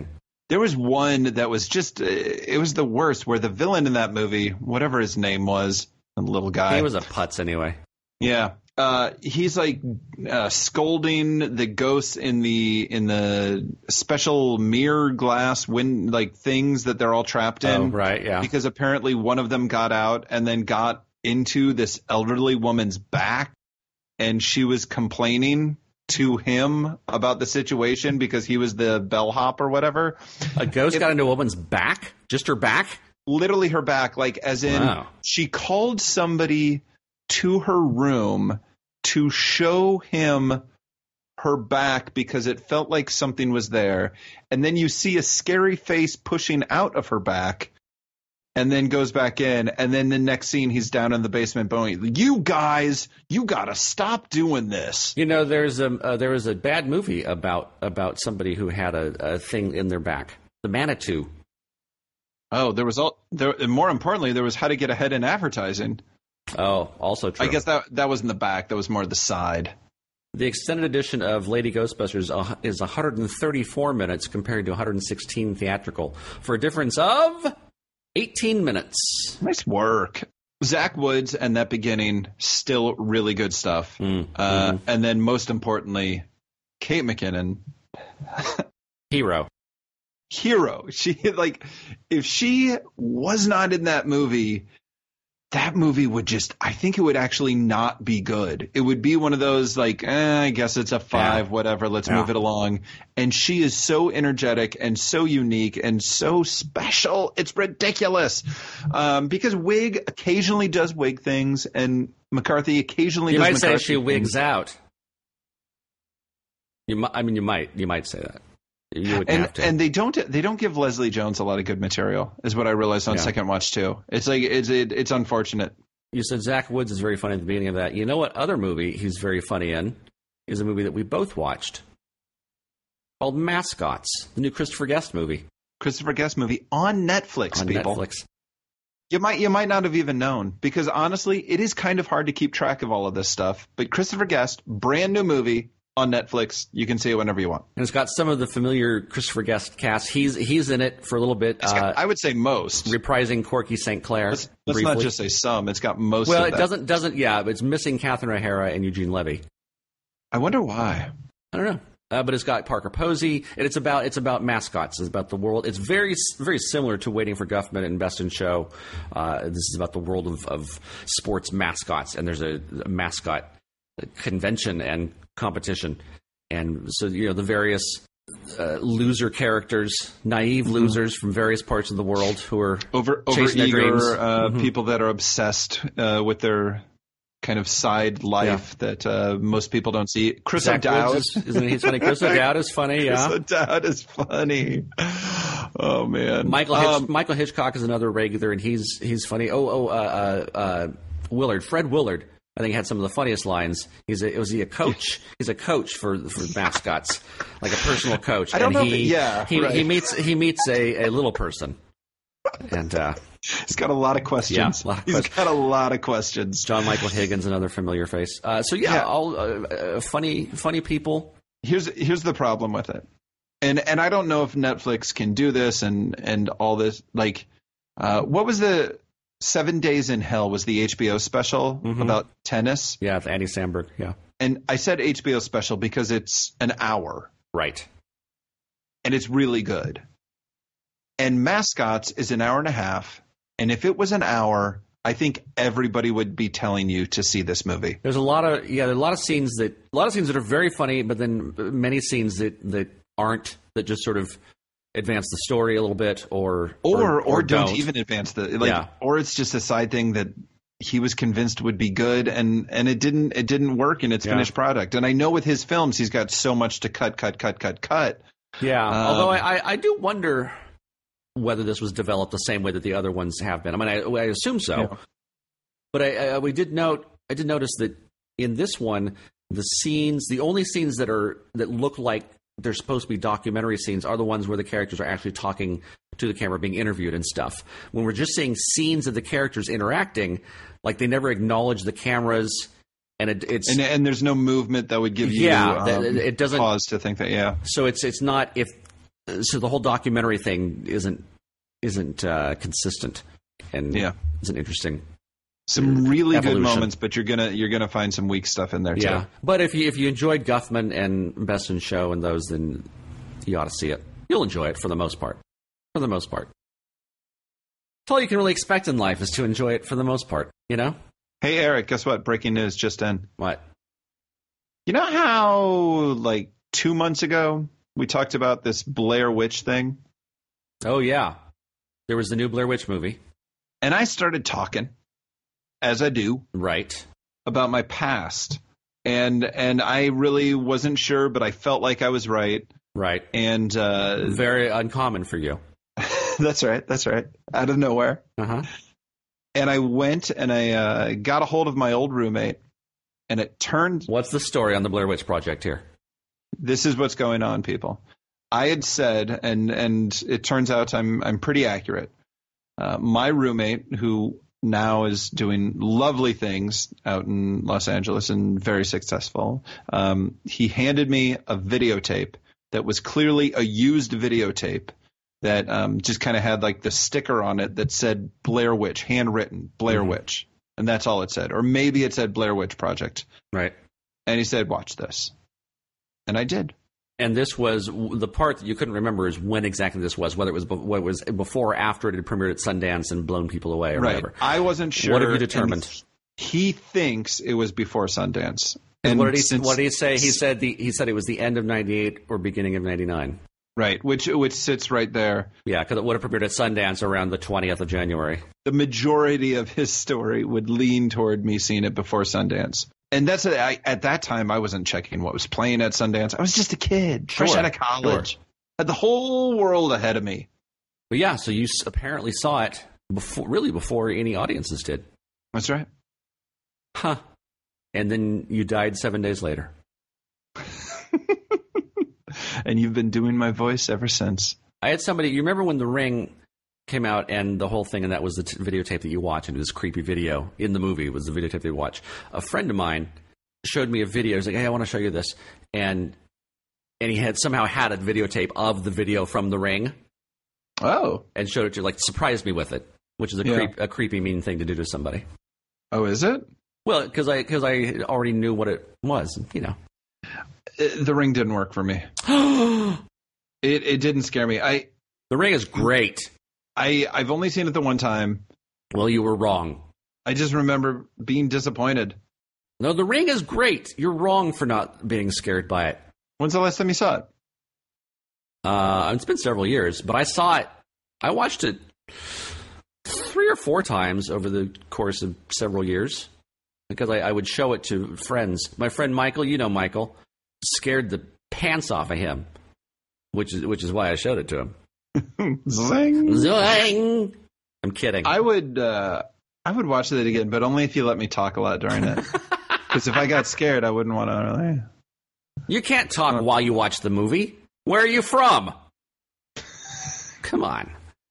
S3: There was one that was just, it was the worst, where the villain in that movie, whatever his name was, the little guy.
S4: He was a putz anyway.
S3: Yeah. Uh, he's like uh, scolding the ghosts in the in the special mirror glass wind like things that they're all trapped in.
S4: Oh, right, yeah.
S3: Because apparently one of them got out and then got into this elderly woman's back, and she was complaining to him about the situation because he was the bellhop or whatever.
S4: A ghost
S3: it,
S4: got into a woman's back? Just her back?
S3: Literally her back, like as in
S4: wow.
S3: She called somebody to her room to show him her back because it felt like something was there. And then you see a scary face pushing out of her back and then goes back in. And then the next scene, he's down in the basement going, you guys, you got to stop doing this.
S4: You know, there's a, uh, there was a bad movie about about somebody who had a, a thing in their back. The Manitou.
S3: Oh, there was all there. And more importantly, there was How to Get Ahead in Advertising.
S4: Oh, also true.
S3: I guess that that was in the back. That was more the side.
S4: The extended edition of Lady Ghostbusters uh, is one hundred thirty-four minutes compared to one hundred sixteen theatrical, for a difference of eighteen minutes.
S3: Nice work. Zach Woods and that beginning, still really good stuff.
S4: Mm,
S3: uh,
S4: mm.
S3: And then most importantly, Kate McKinnon.
S4: Hero.
S3: Hero. She like, if she was not in that movie, that movie would just, I think it would actually not be good. It would be one of those like, eh, I guess it's a five,
S4: yeah.
S3: whatever, let's
S4: yeah.
S3: move it along. And she is so energetic and so unique and so special. It's ridiculous. Um, because Wig occasionally does Wig things and McCarthy occasionally
S4: you
S3: does
S4: might
S3: McCarthy
S4: say she
S3: things.
S4: wigs out. You, mi- I mean, you might, you might say that. You would
S3: and
S4: have to.
S3: and they don't they don't give Leslie Jones a lot of good material, is what I realized on
S4: Yeah.
S3: second watch too. It's like it's it, it's unfortunate.
S4: You said Zach Woods is very funny at the beginning of that. You know what other movie he's very funny in is a movie that we both watched called Mascots, the new Christopher Guest movie.
S3: Christopher Guest movie on Netflix,
S4: on
S3: people.
S4: Netflix.
S3: You might you might not have even known, because honestly, it is kind of hard to keep track of all of this stuff. But Christopher Guest, brand new movie on Netflix. You can see it whenever you want.
S4: And it's got some of the familiar Christopher Guest cast. He's he's in it for a little bit.
S3: It's got,
S4: uh,
S3: I would say most.
S4: reprising Corky Saint Clair.
S3: Let's, let's
S4: briefly.
S3: not just say some. It's got most.
S4: Well,
S3: of
S4: it
S3: that.
S4: doesn't doesn't yeah. But it's missing Catherine O'Hara and Eugene Levy.
S3: I wonder why.
S4: I don't know. Uh, but it's got Parker Posey, and it's about it's about mascots. It's about the world. It's very very similar to Waiting for Guffman and Best in Show. Uh, this is about the world of, of sports mascots, and there's a, a mascot convention and competition, and so you know the various uh, loser characters, naive losers mm-hmm. from various parts of the world who are
S3: over
S4: chasing their dreams.
S3: over uh,
S4: mm-hmm.
S3: people that are obsessed uh, with their kind of side life yeah. that uh, most people don't see. Chris
S4: Zach
S3: O'Dowd,
S4: Woods is, isn't he funny? Chris O'Dowd is funny. Yeah,
S3: Chris O'Dowd is funny. Oh man,
S4: Michael Hitch-
S3: um,
S4: Michael Hitchcock is another regular, and he's he's funny. Oh oh, uh, uh, uh, Willard, Fred Willard. I think had some of the funniest lines. He's a, was he a coach? He's a coach for for mascots, like a personal coach.
S3: I don't
S4: and
S3: know.
S4: He,
S3: if, yeah,
S4: he,
S3: right.
S4: he meets he meets a, a little person, and uh,
S3: he's got a lot of questions.
S4: Yeah, a lot of
S3: he's
S4: questions.
S3: got a lot of questions.
S4: John Michael Higgins, another familiar face. Uh, so yeah,
S3: Yeah.
S4: all uh, uh, funny funny people.
S3: Here's here's the problem with it, and and I don't know if Netflix can do this and and all this. Like, uh, what was the Seven Days in Hell was the H B O special
S4: Mhm.
S3: about tennis.
S4: Yeah, with Andy Samberg. Yeah,
S3: And I said H B O special because it's an hour
S4: right.
S3: and it's really good. And Mascots is an hour and a half. And if it was an hour, I think everybody would be telling you to see this movie.
S4: There's a lot of yeah, there are a lot of scenes that a lot of scenes that are very funny, but then many scenes that, that aren't, that just sort of advance the story a little bit, or
S3: Or
S4: or,
S3: or, don't,
S4: don't
S3: even advance the like
S4: Yeah.
S3: or it's just a side thing that he was convinced would be good and, and it didn't it didn't work in its
S4: Yeah.
S3: finished product. And I know with his films he's got so much to cut, cut, cut, cut, cut.
S4: Yeah,
S3: Um,
S4: although I, I, I do wonder whether this was developed the same way that the other ones have been. I mean, I, I assume so,
S3: Yeah.
S4: but I, I we did note I did notice that in this one, the scenes, the only scenes that are that look like they're supposed to be documentary scenes are the ones where the characters are actually talking to the camera, being interviewed and stuff. When we're just seeing scenes of the characters interacting, like they never acknowledge the cameras, and it, it's
S3: And and there's no movement that would give you
S4: Yeah,
S3: um,
S4: that- it doesn't-
S3: pause to think that yeah.
S4: so it's it's not if so the whole documentary thing isn't isn't uh, consistent, and
S3: Yeah.
S4: isn't interesting.
S3: Some really
S4: Evolution.
S3: good moments, but you're gonna you're gonna find some weak stuff in there too.
S4: Yeah, but if you if you enjoyed Guffman and Best in Show and those, then you ought to see it. You'll enjoy it for the most part. For the most part, that's all you can really expect in life is to enjoy it for the most part. You know
S3: Hey Eric, guess what? Breaking news just in.
S4: what?
S3: You know how like two months ago we talked about this Blair Witch thing,
S4: Oh yeah, there was the new Blair Witch movie,
S3: and I started talking, as I do,
S4: right?
S3: about my past, and and I really wasn't sure, but I felt like I was right,
S4: Right.
S3: and uh,
S4: Very uncommon for you.
S3: that's right, that's right, out of nowhere.
S4: Uh huh.
S3: And I went and I uh, got a hold of my old roommate, and it turned.
S4: What's the story on the Blair Witch Project here?
S3: This is what's going on, people. I had said, and and it turns out I'm I'm pretty accurate. Uh, my roommate, who now is doing lovely things out in Los Angeles and very successful, um, he handed me a videotape that was clearly a used videotape that um, just kind of had like the sticker on it that said Blair Witch, handwritten Blair
S4: Mhm.
S3: Witch, and that's all it said. Or maybe it said Blair Witch Project.
S4: Right.
S3: And he said, "Watch this," and I did.
S4: And this was the part that you couldn't remember is when exactly this was, whether it was be- what was before or after it had premiered at Sundance and blown people away or
S3: Right.
S4: whatever.
S3: I wasn't sure.
S4: What have you
S3: and
S4: determined?
S3: He thinks it was before Sundance.
S4: And what did he?
S3: since-
S4: What did he say? He said the he said it was the end of ninety-eight or beginning of ninety-nine.
S3: Right, which which sits right there.
S4: Yeah, because it would have premiered at Sundance around the twentieth of January.
S3: The majority of his story would lean toward me seeing it before Sundance. And that's a, I, at that time I wasn't checking what was playing at Sundance. I was just a kid, fresh
S4: Sure,
S3: out of college. Had the whole world ahead of me.
S4: But yeah, so you s- apparently saw it before, really before any audiences did.
S3: That's right.
S4: Huh. And then you died seven days later.
S3: And you've been doing my voice ever since.
S4: I had somebody, you remember when The Ring came out and the whole thing, and that was the t- videotape that you watch, and it was creepy video in the movie, was the videotape that you watch. A friend of mine showed me a video. He's like, hey, I want to show you this. And and he had somehow had a videotape of the video from The Ring
S3: Oh.
S4: and showed it to, like, surprised me with it, which is a,
S3: Yeah.
S4: creep, a creepy, mean thing to do to somebody.
S3: Oh, is it?
S4: Well, because I, cause I already knew what it was, you know.
S3: Uh, The Ring didn't work for me.
S4: The
S3: It it didn't scare me. I
S4: Ring is great.
S3: I I've only seen it the one time.
S4: Well, you were wrong.
S3: I just remember being disappointed.
S4: No, The Ring is great. You're wrong for not being scared by it.
S3: When's the last time you saw it?
S4: Uh, it's been several years, but I saw it. I watched it three or four times over the course of several years because I, I would show it to friends. My friend Michael, you know Michael, scared the pants off of him, which is which is why I showed it to him.
S3: Zing.
S4: Zoing! I'm kidding.
S3: I would uh, I would watch that again, but only if you let me talk a lot during it. Because if I got scared, I wouldn't want to really.
S4: You can't talk while you watch the movie. Where are you from? Come on.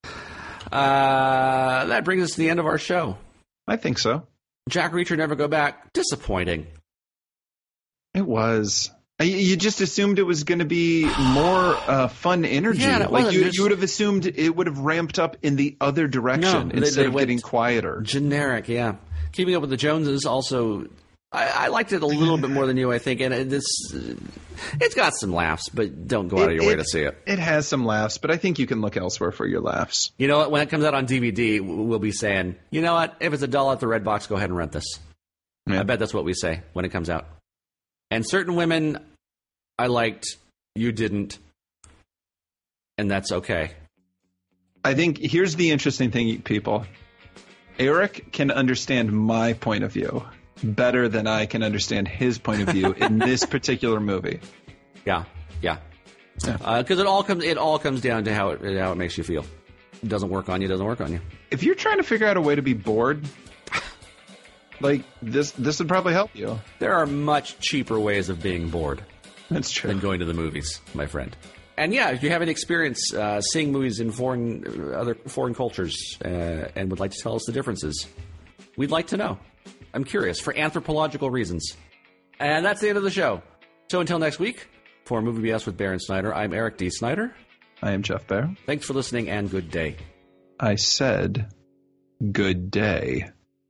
S4: Uh, that brings us to the end of our show.
S3: I think so.
S4: Jack Reacher Never Go Back. Disappointing.
S3: It was. I, you just assumed it was going to be more uh, fun energy.
S4: Yeah, it
S3: like
S4: wasn't.
S3: you,
S4: There's-
S3: you would have assumed it would have ramped up in the other direction
S4: No, they-
S3: instead
S4: they
S3: of
S4: went-
S3: getting quieter.
S4: Generic, yeah. Keeping Up with the Joneses also. I, I liked it a little bit more than you, I think, and it, this it's got some laughs, but don't go out of your way to see it.
S3: It has some laughs, but I think you can look elsewhere for your laughs.
S4: You know what? When it comes out on D V D, we'll be saying, you know what? If it's a dollar at the Red Box, go ahead and rent this.
S3: Yeah.
S4: I bet that's what we say when it comes out. And certain women I liked, you didn't, and that's okay.
S3: I think here's the interesting thing, people. Eric can understand my point of view better than I can understand his point of view in this particular movie.
S4: Yeah, yeah.
S3: Yeah.
S4: Because it all comes it all comes down to how it how it makes you feel. It doesn't work on you. Doesn't work on you.
S3: If you're trying to figure out a way to be bored, like this, this would probably help you.
S4: There are much cheaper ways of being bored
S3: That's true.
S4: than going to the movies, my friend. And yeah, if you have any experience uh, seeing movies in foreign uh, other foreign cultures uh, and would like to tell us the differences, we'd like to know. I'm curious for anthropological reasons. And that's the end of the show. So until next week, for Movie B S with Baron Snyder, I'm Eric D. Snyder.
S3: I am Jeff Bear.
S4: Thanks for listening, and good day.
S3: I said good day.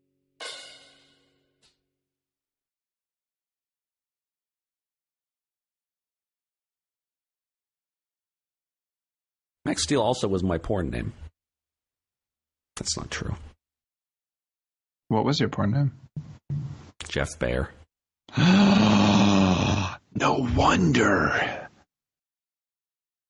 S4: Max Steel also was my porn name. That's not true.
S3: What was your porn name?
S4: Jeff Bear.
S3: No wonder.